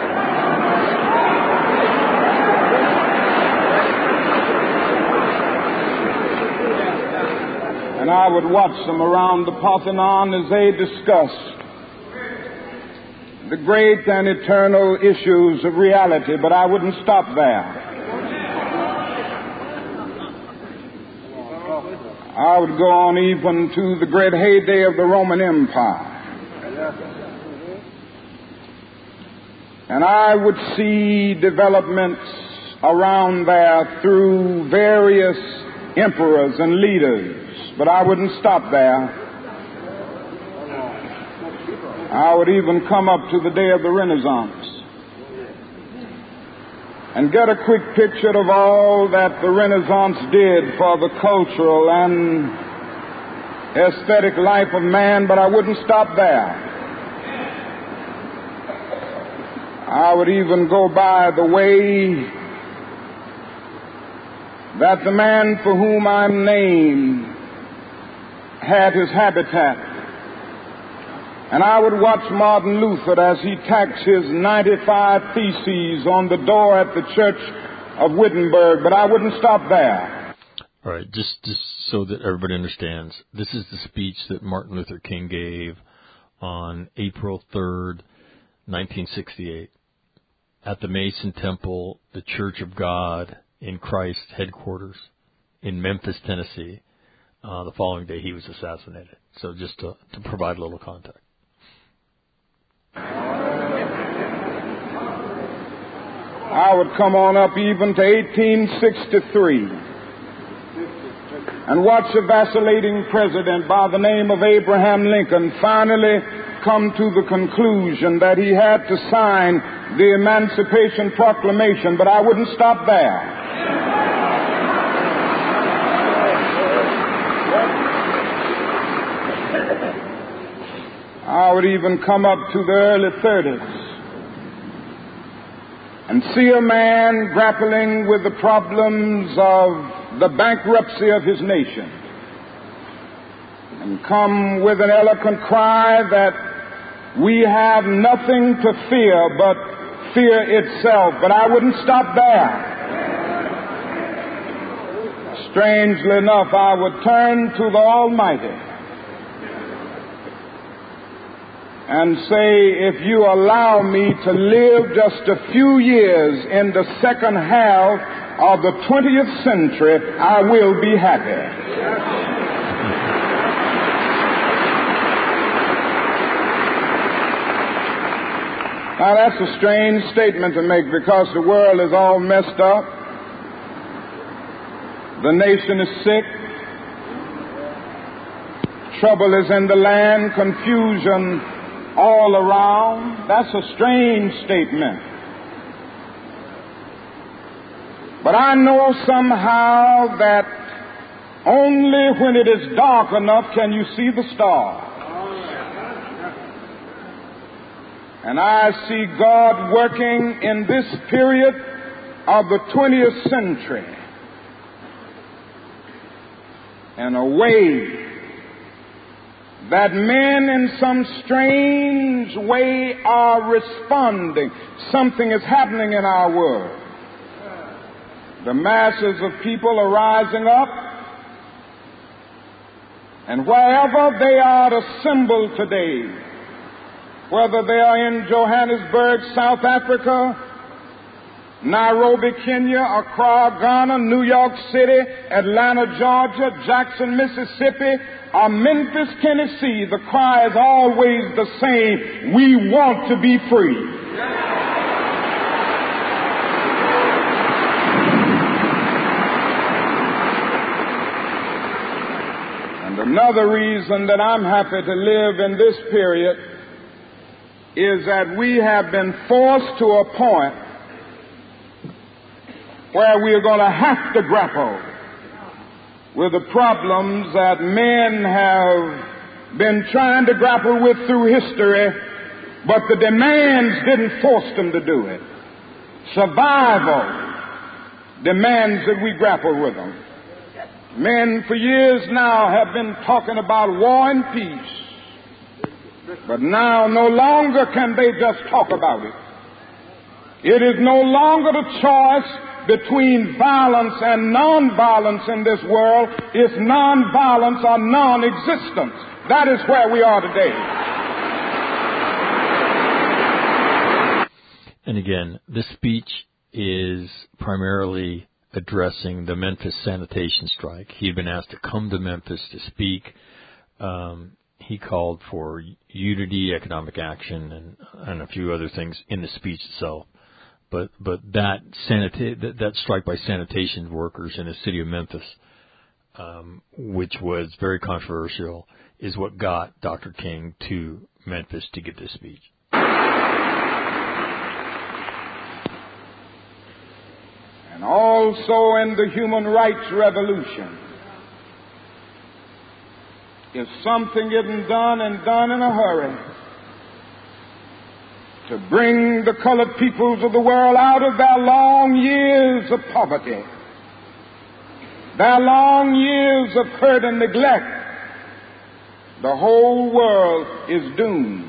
And I would watch them around the Parthenon as they discussed the great and eternal issues of reality, but I wouldn't stop there. I would go on even to the great heyday of the Roman Empire. And I would see developments around there through various emperors and leaders. But I wouldn't stop there. I would even come up to the day of the Renaissance and get a quick picture of all that the Renaissance did for the cultural and aesthetic life of man, but I wouldn't stop there. I would even go by the way that the man for whom I'm named had his habitat. And I would watch Martin Luther as he tacks his ninety-five theses on the door at the church of Wittenberg, but I wouldn't stop there. All right, just, just so that everybody understands, this is the speech that Martin Luther King gave on April third, nineteen sixty-eight, at the Mason Temple, the Church of God in Christ headquarters in Memphis, Tennessee. Uh, the following day he was assassinated. So just to, to provide a little context. I would come on up even to eighteen sixty-three and watch a vacillating president by the name of Abraham Lincoln finally come to the conclusion that he had to sign the Emancipation Proclamation, but I wouldn't stop there. I would even come up to the early thirties and see a man grappling with the problems of the bankruptcy of his nation and come with an eloquent cry that we have nothing to fear but fear itself. But I wouldn't stop there. Strangely enough, I would turn to the Almighty and say, if you allow me to live just a few years in the second half of the twentieth century, I will be happy. Now that's a strange statement to make because the world is all messed up. The nation is sick. Trouble is in the land, confusion all around. That's a strange statement. But I know somehow that only when it is dark enough can you see the stars. And I see God working in this period of the twentieth century in a way that men in some strange way are responding. Something is happening in our world. The masses of people are rising up, and wherever they are assembled today, whether they are in Johannesburg, South Africa, Nairobi, Kenya, Accra, Ghana, New York City, Atlanta, Georgia, Jackson, Mississippi, or Memphis, Tennessee, the cry is always the same: we want to be free. And another reason that I'm happy to live in this period is that we have been forced to a point where we are going to have to grapple with the problems that men have been trying to grapple with through history, but the demands didn't force them to do it. Survival demands that we grapple with them. Men for years now have been talking about war and peace, but now no longer can they just talk about it. It is no longer the choice between violence and nonviolence in this world. It's nonviolence or non-existence. That is where we are today. And again, this speech is primarily addressing the Memphis sanitation strike. He had been asked to come to Memphis to speak. Um, he called for unity, economic action, and, and a few other things in the speech itself. But but that sanita- that, that strike by sanitation workers in the city of Memphis, um, which was very controversial, is what got Doctor King to Memphis to give this speech. And also in the human rights revolution, if something isn't done and done in a hurry to bring the colored peoples of the world out of their long years of poverty, their long years of hurt and neglect, the whole world is doomed.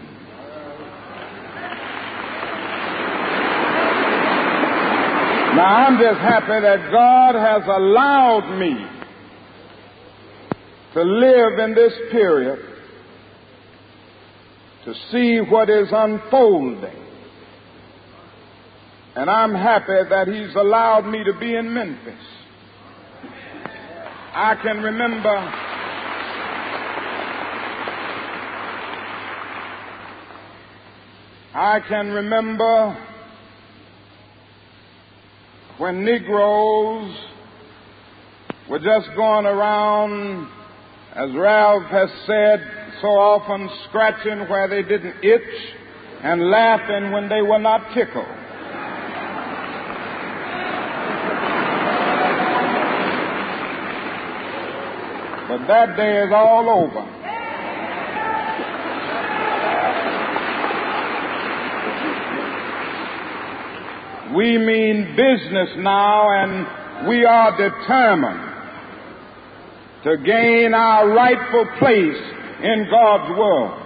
Now, I'm just happy that God has allowed me to live in this period to see what is unfolding. And I'm happy that He's allowed me to be in Memphis. I can remember I can remember when Negroes were just going around, as Ralph has said, so often scratching where they didn't itch and laughing when they were not tickled. But that day is all over. We mean business now, and we are determined to gain our rightful place in God's world.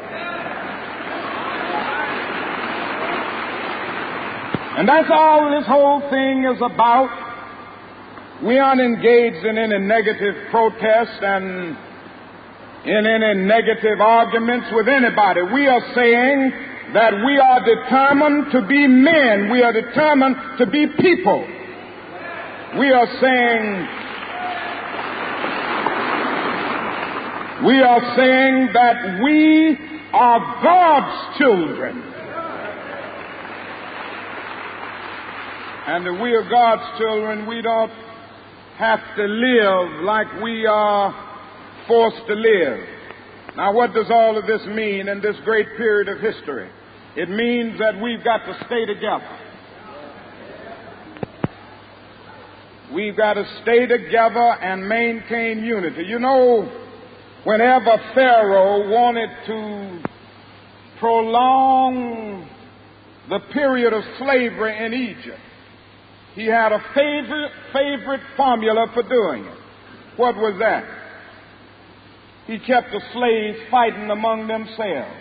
And that's all this whole thing is about. We aren't engaged in any negative protest and in any negative arguments with anybody. We are saying that we are determined to be men. We are determined to be people. We are saying, we are saying that we are God's children. And if we are God's children, we don't have to live like we are forced to live. Now, what does all of this mean in this great period of history? It means that we've got to stay together. We've got to stay together and maintain unity. You know, whenever Pharaoh wanted to prolong the period of slavery in Egypt, he had a favorite, favorite formula for doing it. What was that? He kept the slaves fighting among themselves.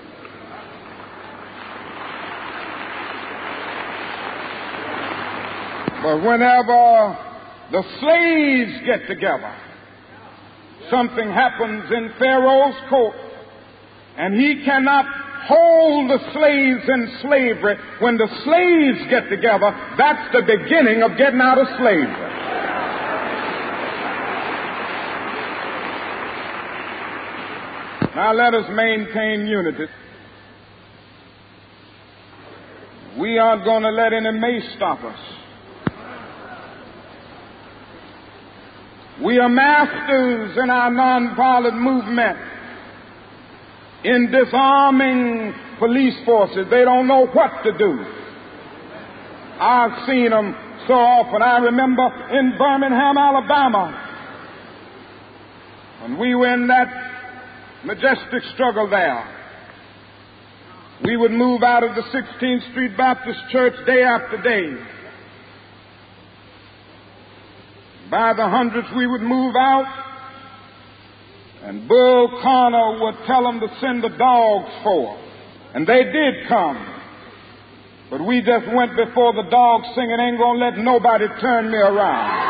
But whenever the slaves get together, something happens in Pharaoh's court, and he cannot hold the slaves in slavery. When the slaves get together, that's the beginning of getting out of slavery. Now let us maintain unity. We aren't going to let any mace stop us. We are masters in our nonviolent movement in disarming police forces. They don't know what to do. I've seen them so often. I remember in Birmingham, Alabama, when we were in that majestic struggle there, we would move out of the sixteenth Street Baptist Church day after day. By the hundreds we would move out, and Bull Connor would tell them to send the dogs forth. And they did come. But we just went before the dogs singing, ain't gonna let nobody turn me around.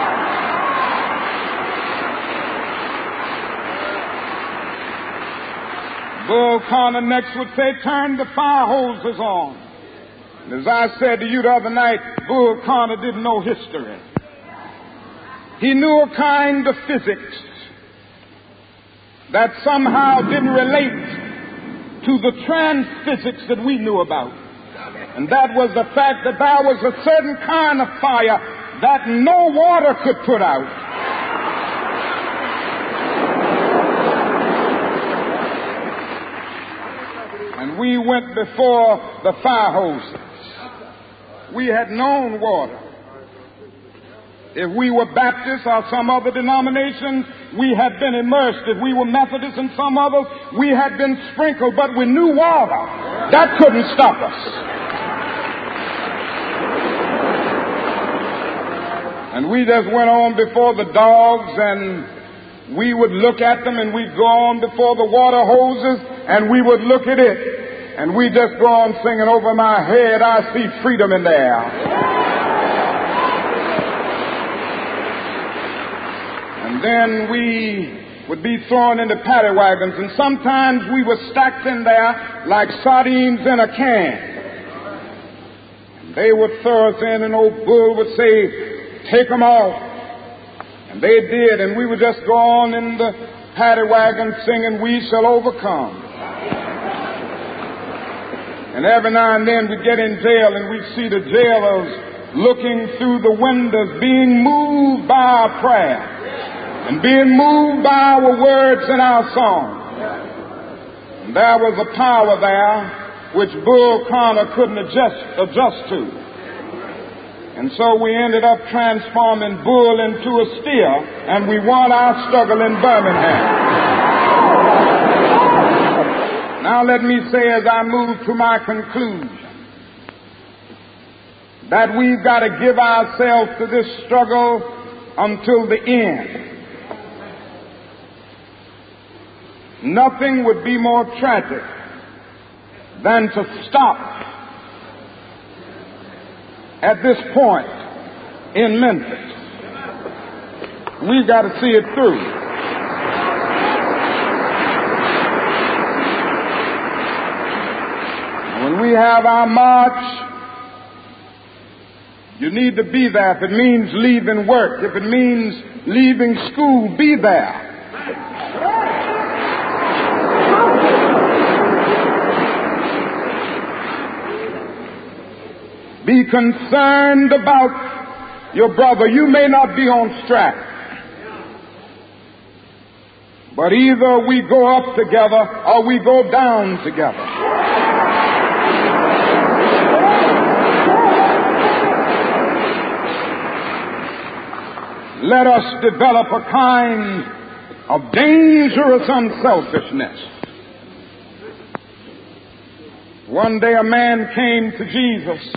Bull Connor next would say, turn the fire hoses on. And as I said to you the other night, Bull Connor didn't know history. He knew a kind of physics that somehow didn't relate to the trans-physics that we knew about. And that was the fact that there was a certain kind of fire that no water could put out. And we went before the fire hoses. We had known water. If we were Baptists or some other denomination, we had been immersed. If we were Methodists and some others, we had been sprinkled. But we knew water. That couldn't stop us. And we just went on before the dogs, and we would look at them, and we'd go on before the water hoses, and we would look at it. And we just go on singing, over my head I see freedom in the air. And then we would be thrown into paddy wagons, and sometimes we were stacked in there like sardines in a can. And they would throw us in, and old Bull would say, take them off. And they did, and we would just go on in the paddy wagon singing, we shall overcome. And every now and then we'd get in jail, and we'd see the jailers looking through the windows, being moved by our prayer and being moved by our words and our song. And there was a power there which Bull Connor couldn't adjust, adjust to. And so we ended up transforming Bull into a steer, and we won our struggle in Birmingham. Now let me say, as I move to my conclusion, that we've got to give ourselves to this struggle until the end. Nothing would be more tragic than to stop at this point in Memphis. We've got to see it through. When we have our march, you need to be there. If it means leaving work, if it means leaving school, be there. Be concerned about your brother. You may not be on track, but either we go up together or we go down together. Let us develop a kind of dangerous unselfishness. One day a man came to Jesus,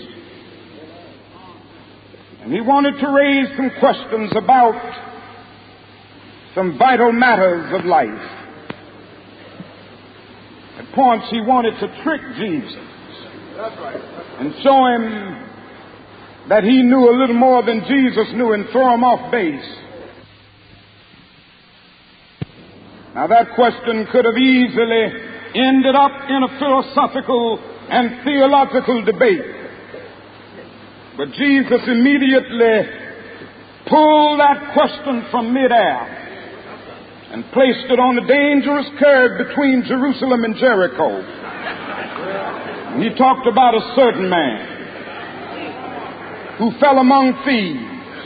and he wanted to raise some questions about some vital matters of life. At points he wanted to trick Jesus and show him that he knew a little more than Jesus knew and throw him off base. Now that question could have easily ended up in a philosophical and theological debate. But Jesus immediately pulled that question from midair and placed it on a dangerous curve between Jerusalem and Jericho. And he talked about a certain man who fell among thieves.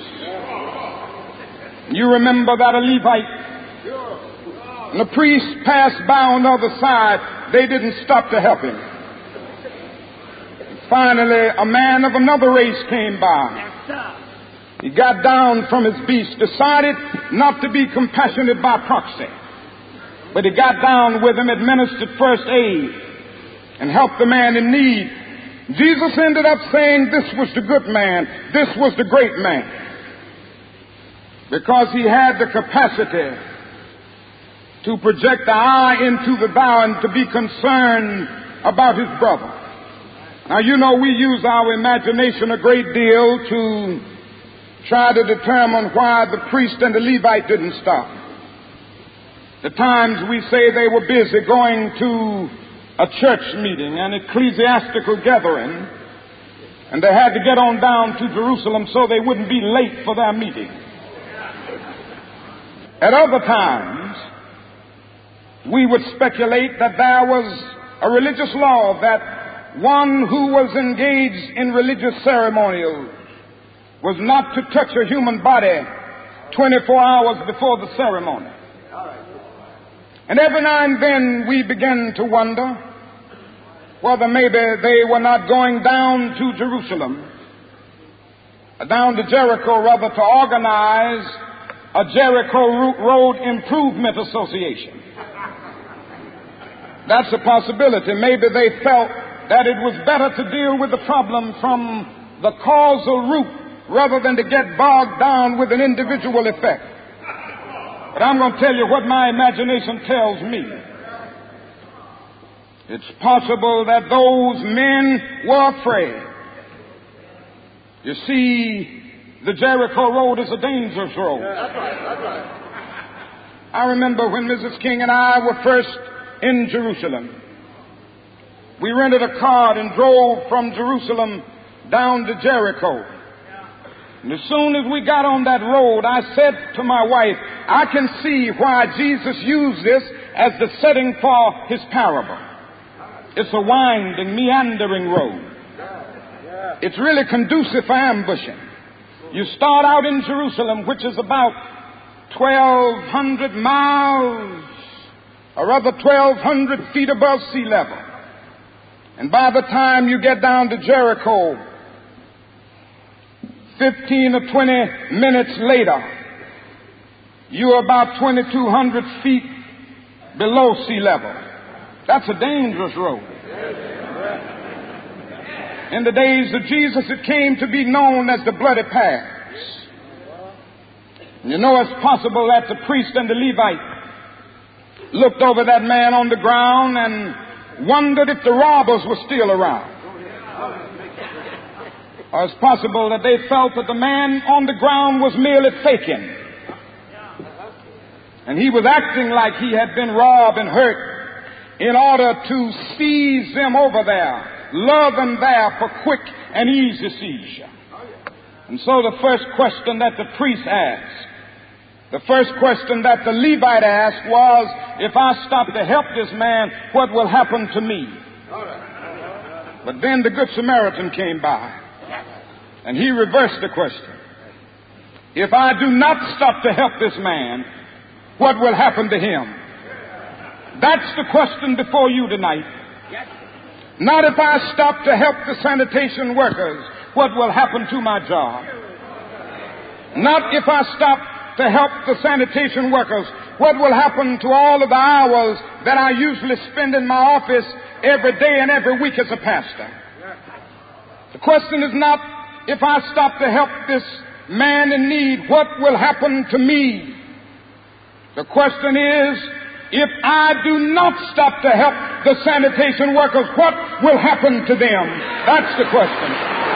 You remember that a Levite and a priest passed by on the other side. They didn't stop to help him. Finally, a man of another race came by. He got down from his beast, decided not to be compassionate by proxy, but he got down with him, administered first aid, and helped the man in need. Jesus ended up saying this was the good man, this was the great man. because he had the capacity to project the eye into the thou and to be concerned about his brother. Now, you know, we use our imagination a great deal to try to determine why the priest and the Levite didn't stop. At times we say they were busy going to a church meeting, an ecclesiastical gathering, and they had to get on down to Jerusalem so they wouldn't be late for their meeting. At other times, we would speculate that there was a religious law that one who was engaged in religious ceremonial was not to touch a human body twenty-four hours before the ceremony. And every now and then we begin to wonder whether maybe they were not going down to Jerusalem, down to Jericho, rather, to organize a Jericho Road Improvement Association. That's a possibility. Maybe they felt that it was better to deal with the problem from the causal root rather than to get bogged down with an individual effect. But I'm going to tell you what my imagination tells me. It's possible that those men were afraid. You see, the Jericho Road is a dangerous road. I remember when Missus King and I were first in Jerusalem. We rented a car and drove from Jerusalem down to Jericho. And as soon as we got on that road, I said to my wife, I can see why Jesus used this as the setting for his parable. It's a winding, meandering road. It's really conducive for ambushing. You start out in Jerusalem, which is about twelve hundred miles, or rather twelve hundred feet above sea level. And by the time you get down to Jericho, fifteen or twenty minutes later, you're about twenty-two hundred feet below sea level. That's a dangerous road. In the days of Jesus, it came to be known as the Bloody Pass. And you know, it's possible that the priest and the Levite looked over that man on the ground and wondered if the robbers were still around. Or it's possible that they felt that the man on the ground was merely faking. And he was acting like he had been robbed and hurt in order to seize them over there, lure them there for quick and easy seizure. And so the first question that the priest asked, the first question that the Levite asked was, if I stop to help this man, what will happen to me? But then the Good Samaritan came by, and he reversed the question. If I do not stop to help this man, what will happen to him? That's the question before you tonight. Not if I stop to help the sanitation workers, what will happen to my job? Not if I stop to help the sanitation workers, what will happen to all of the hours that I usually spend in my office every day and every week as a pastor? The question is not if I stop to help this man in need, what will happen to me? The question is, if I do not stop to help the sanitation workers, what will happen to them? That's the question.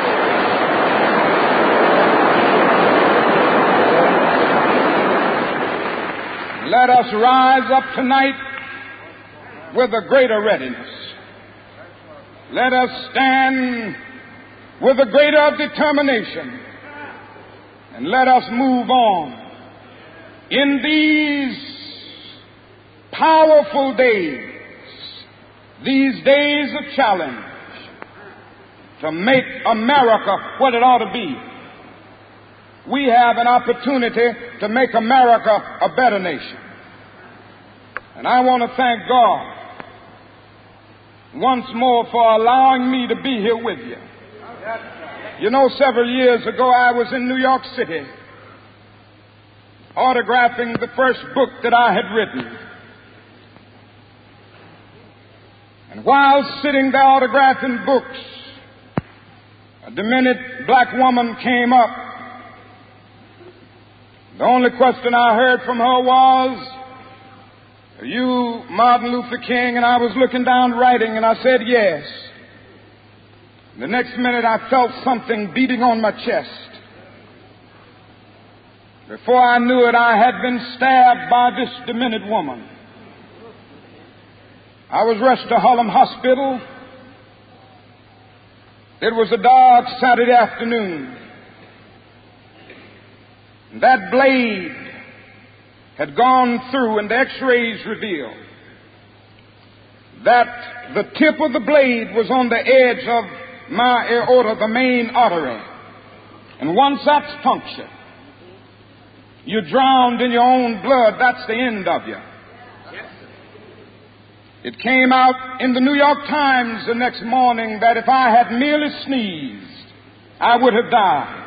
Let us rise up tonight with a greater readiness. Let us stand with a greater determination. And let us move on in these powerful days, these days of challenge, to make America what it ought to be. We have an opportunity to make America a better nation. And I want to thank God once more for allowing me to be here with you. You know, several years ago I was in New York City autographing the first book that I had written. And while sitting there autographing books, a demented black woman came up, The only question I heard from her was, "Are you Martin Luther King?" And I was looking down writing, and I said, "Yes." The next minute I felt something beating on my chest. Before I knew it, I had been stabbed by this demented woman. I was rushed to Harlem Hospital. It was a dark Saturday afternoon. That blade had gone through, and the x-rays revealed that the tip of the blade was on the edge of my aorta, the main artery. And once that's punctured, you're drowned in your own blood. That's the end of you. It came out in the New York Times the next morning that if I had merely sneezed, I would have died.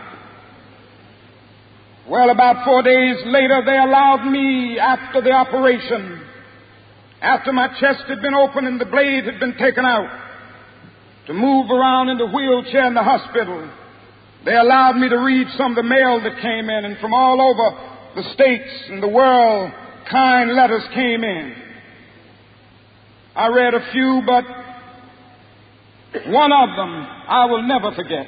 Well, about four days later, they allowed me, after the operation, after my chest had been opened and the blade had been taken out, to move around in the wheelchair in the hospital. They allowed me to read some of the mail that came in, and from all over the states and the world, kind letters came in. I read a few, but one of them I will never forget.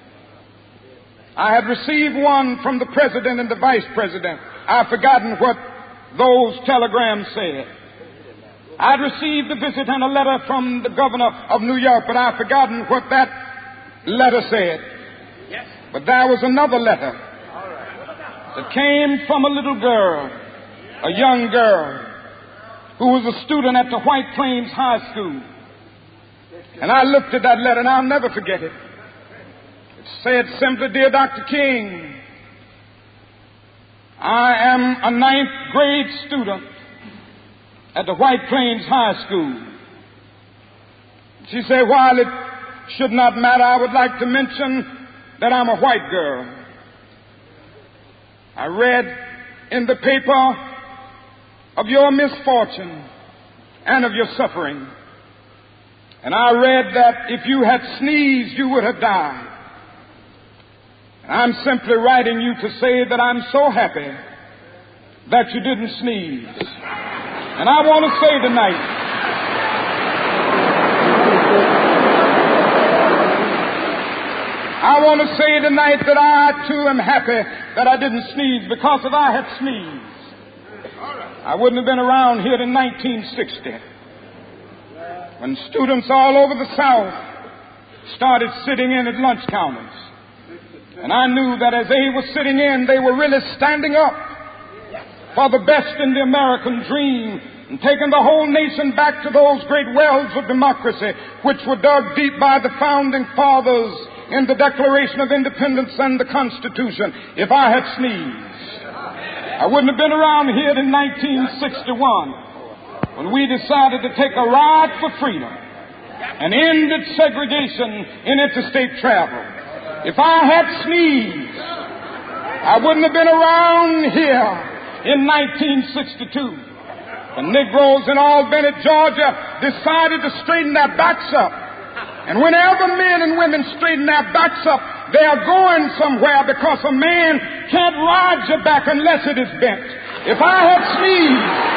I had received one from the president and the vice president. I've forgotten what those telegrams said. I'd received a visit and a letter from the governor of New York, but I've forgotten what that letter said. But there was another letter that came from a little girl, a young girl, who was a student at the White Plains High School. And I looked at that letter, and I'll never forget it. It said simply, "Dear Doctor King, I am a ninth grade student at the White Plains High School." She said, "While it should not matter, I would like to mention that I'm a white girl. I read in the paper of your misfortune and of your suffering. And I read that if you had sneezed, you would have died. And I'm simply writing you to say that I'm so happy that you didn't sneeze. And I want to say tonight, I want to say tonight that I too am happy that I didn't sneeze, because if I had sneezed, I wouldn't have been around here in nineteen sixty, when students all over the South started sitting in at lunch counters. And I knew that as they were sitting in, they were really standing up for the best in the American dream and taking the whole nation back to those great wells of democracy which were dug deep by the founding fathers in the Declaration of Independence and the Constitution. If I had sneezed, I wouldn't have been around here in nineteen sixty-one when we decided to take a ride for freedom and ended segregation in interstate travel. If I had sneezed, I wouldn't have been around here in nineteen sixty-two. The Negroes in Albany, Georgia, decided to straighten their backs up. And whenever men and women straighten their backs up, they are going somewhere, because a man can't ride your back unless it is bent. If I had sneezed,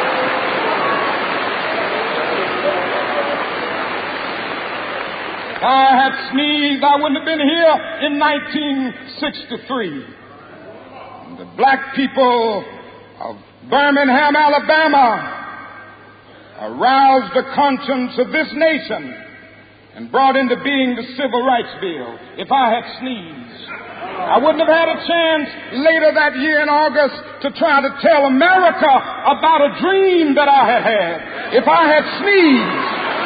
if I had sneezed, I wouldn't have been here in nineteen sixty-three. The black people of Birmingham, Alabama, aroused the conscience of this nation and brought into being the Civil Rights Bill. If I had sneezed, I wouldn't have had a chance later that year in August to try to tell America about a dream that I had had. If I had sneezed,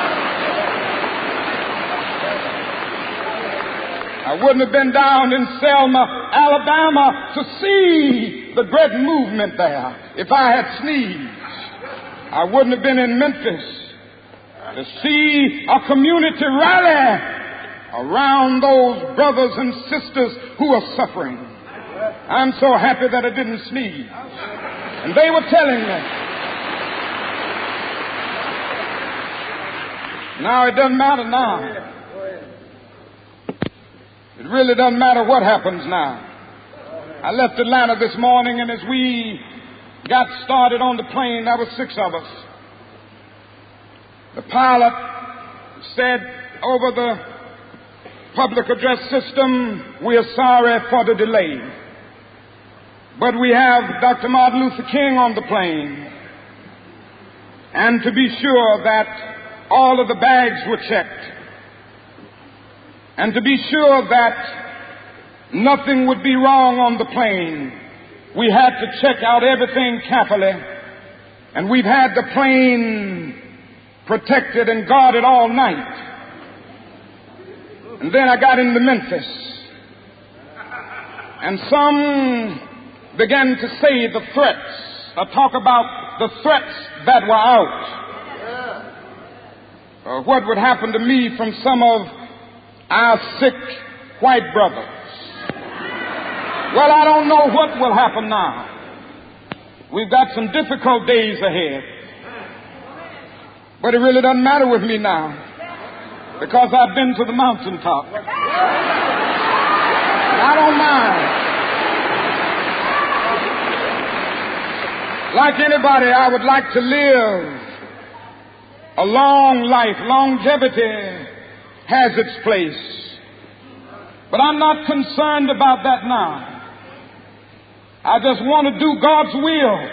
I wouldn't have been down in Selma, Alabama, to see the great movement there. If I had sneezed, I wouldn't have been in Memphis to see a community rally around those brothers and sisters who are suffering. I'm so happy that I didn't sneeze. And they were telling me, now it doesn't matter now. It really doesn't matter what happens now. I left Atlanta this morning, and as we got started on the plane, there were six of us. The pilot said over the public address system, "We are sorry for the delay, but we have Doctor Martin Luther King on the plane, and to be sure that all of the bags were checked, and to be sure that nothing would be wrong on the plane, we had to check out everything carefully, and we've had the plane protected and guarded all night." And then I got into Memphis, and some began to say the threats, or talk about the threats that were out, or what would happen to me from some of our sick white brothers. Well, I don't know what will happen now. We've got some difficult days ahead. But it really doesn't matter with me now, because I've been to the mountaintop. And I don't mind. Like anybody, I would like to live a long life. Longevity has its place. But I'm not concerned about that now. I just want to do God's will.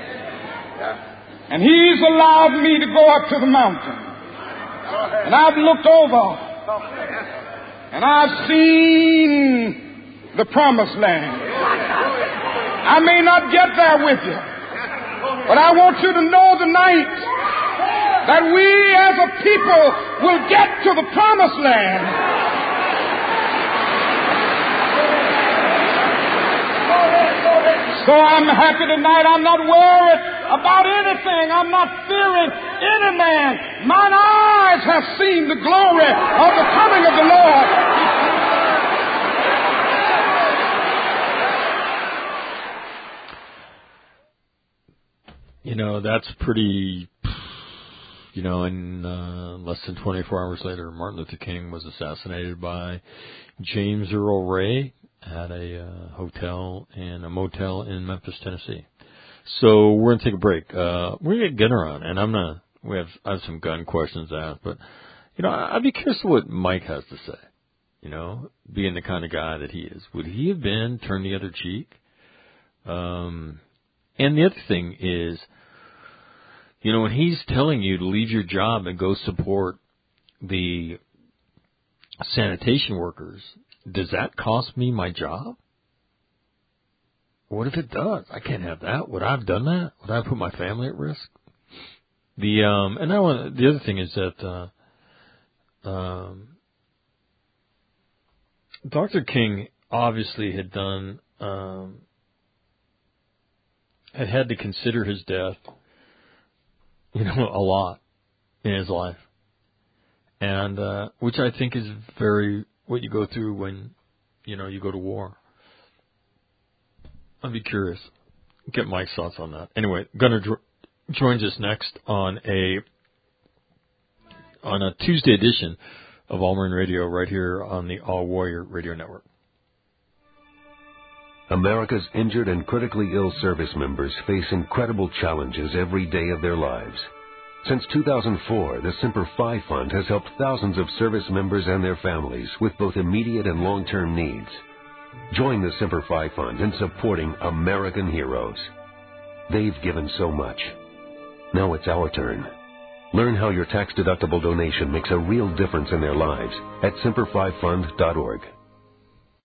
And He's allowed me to go up to the mountain. And I've looked over. And I've seen the promised land. I may not get there with you, but I want you to know tonight that we as a people will get to the promised land. So I'm happy tonight. I'm not worried about anything. I'm not fearing any man. Mine eyes have seen the glory of the coming of the Lord. You know, that's pretty, you know, in uh, less than twenty-four hours later, Martin Luther King was assassinated by James Earl Ray at a uh, hotel and a motel in Memphis, Tennessee. So we're going to take a break. Uh, we're going to get Gunner on, and I'm going to, we have, I have some gun questions asked, but, you know, I'd be curious what Mike has to say, you know, being the kind of guy that he is. Would he have been turned the other cheek? Um, and the other thing is, you know, when he's telling you to leave your job and go support the sanitation workers, does that cost me my job? What if it does? I can't have that. Would I have done that? Would I have put my family at risk? The um, and I want the other thing is that uh, um, Doctor King obviously had done um, had had to consider his death, you know, a lot in his life, and uh, which I think is very what you go through when, you know, you go to war. I'd be curious. Get Mike's thoughts on that. Anyway, Gunnar jo- joins us next on a on a Tuesday edition of All Marine Radio right here on the All Warrior Radio Network. America's injured and critically ill service members face incredible challenges every day of their lives. Since two thousand four, the Semper Fi Fund has helped thousands of service members and their families with both immediate and long-term needs. Join the Semper Fi Fund in supporting American heroes. They've given so much. Now it's our turn. Learn how your tax-deductible donation makes a real difference in their lives at semper fi fund dot org.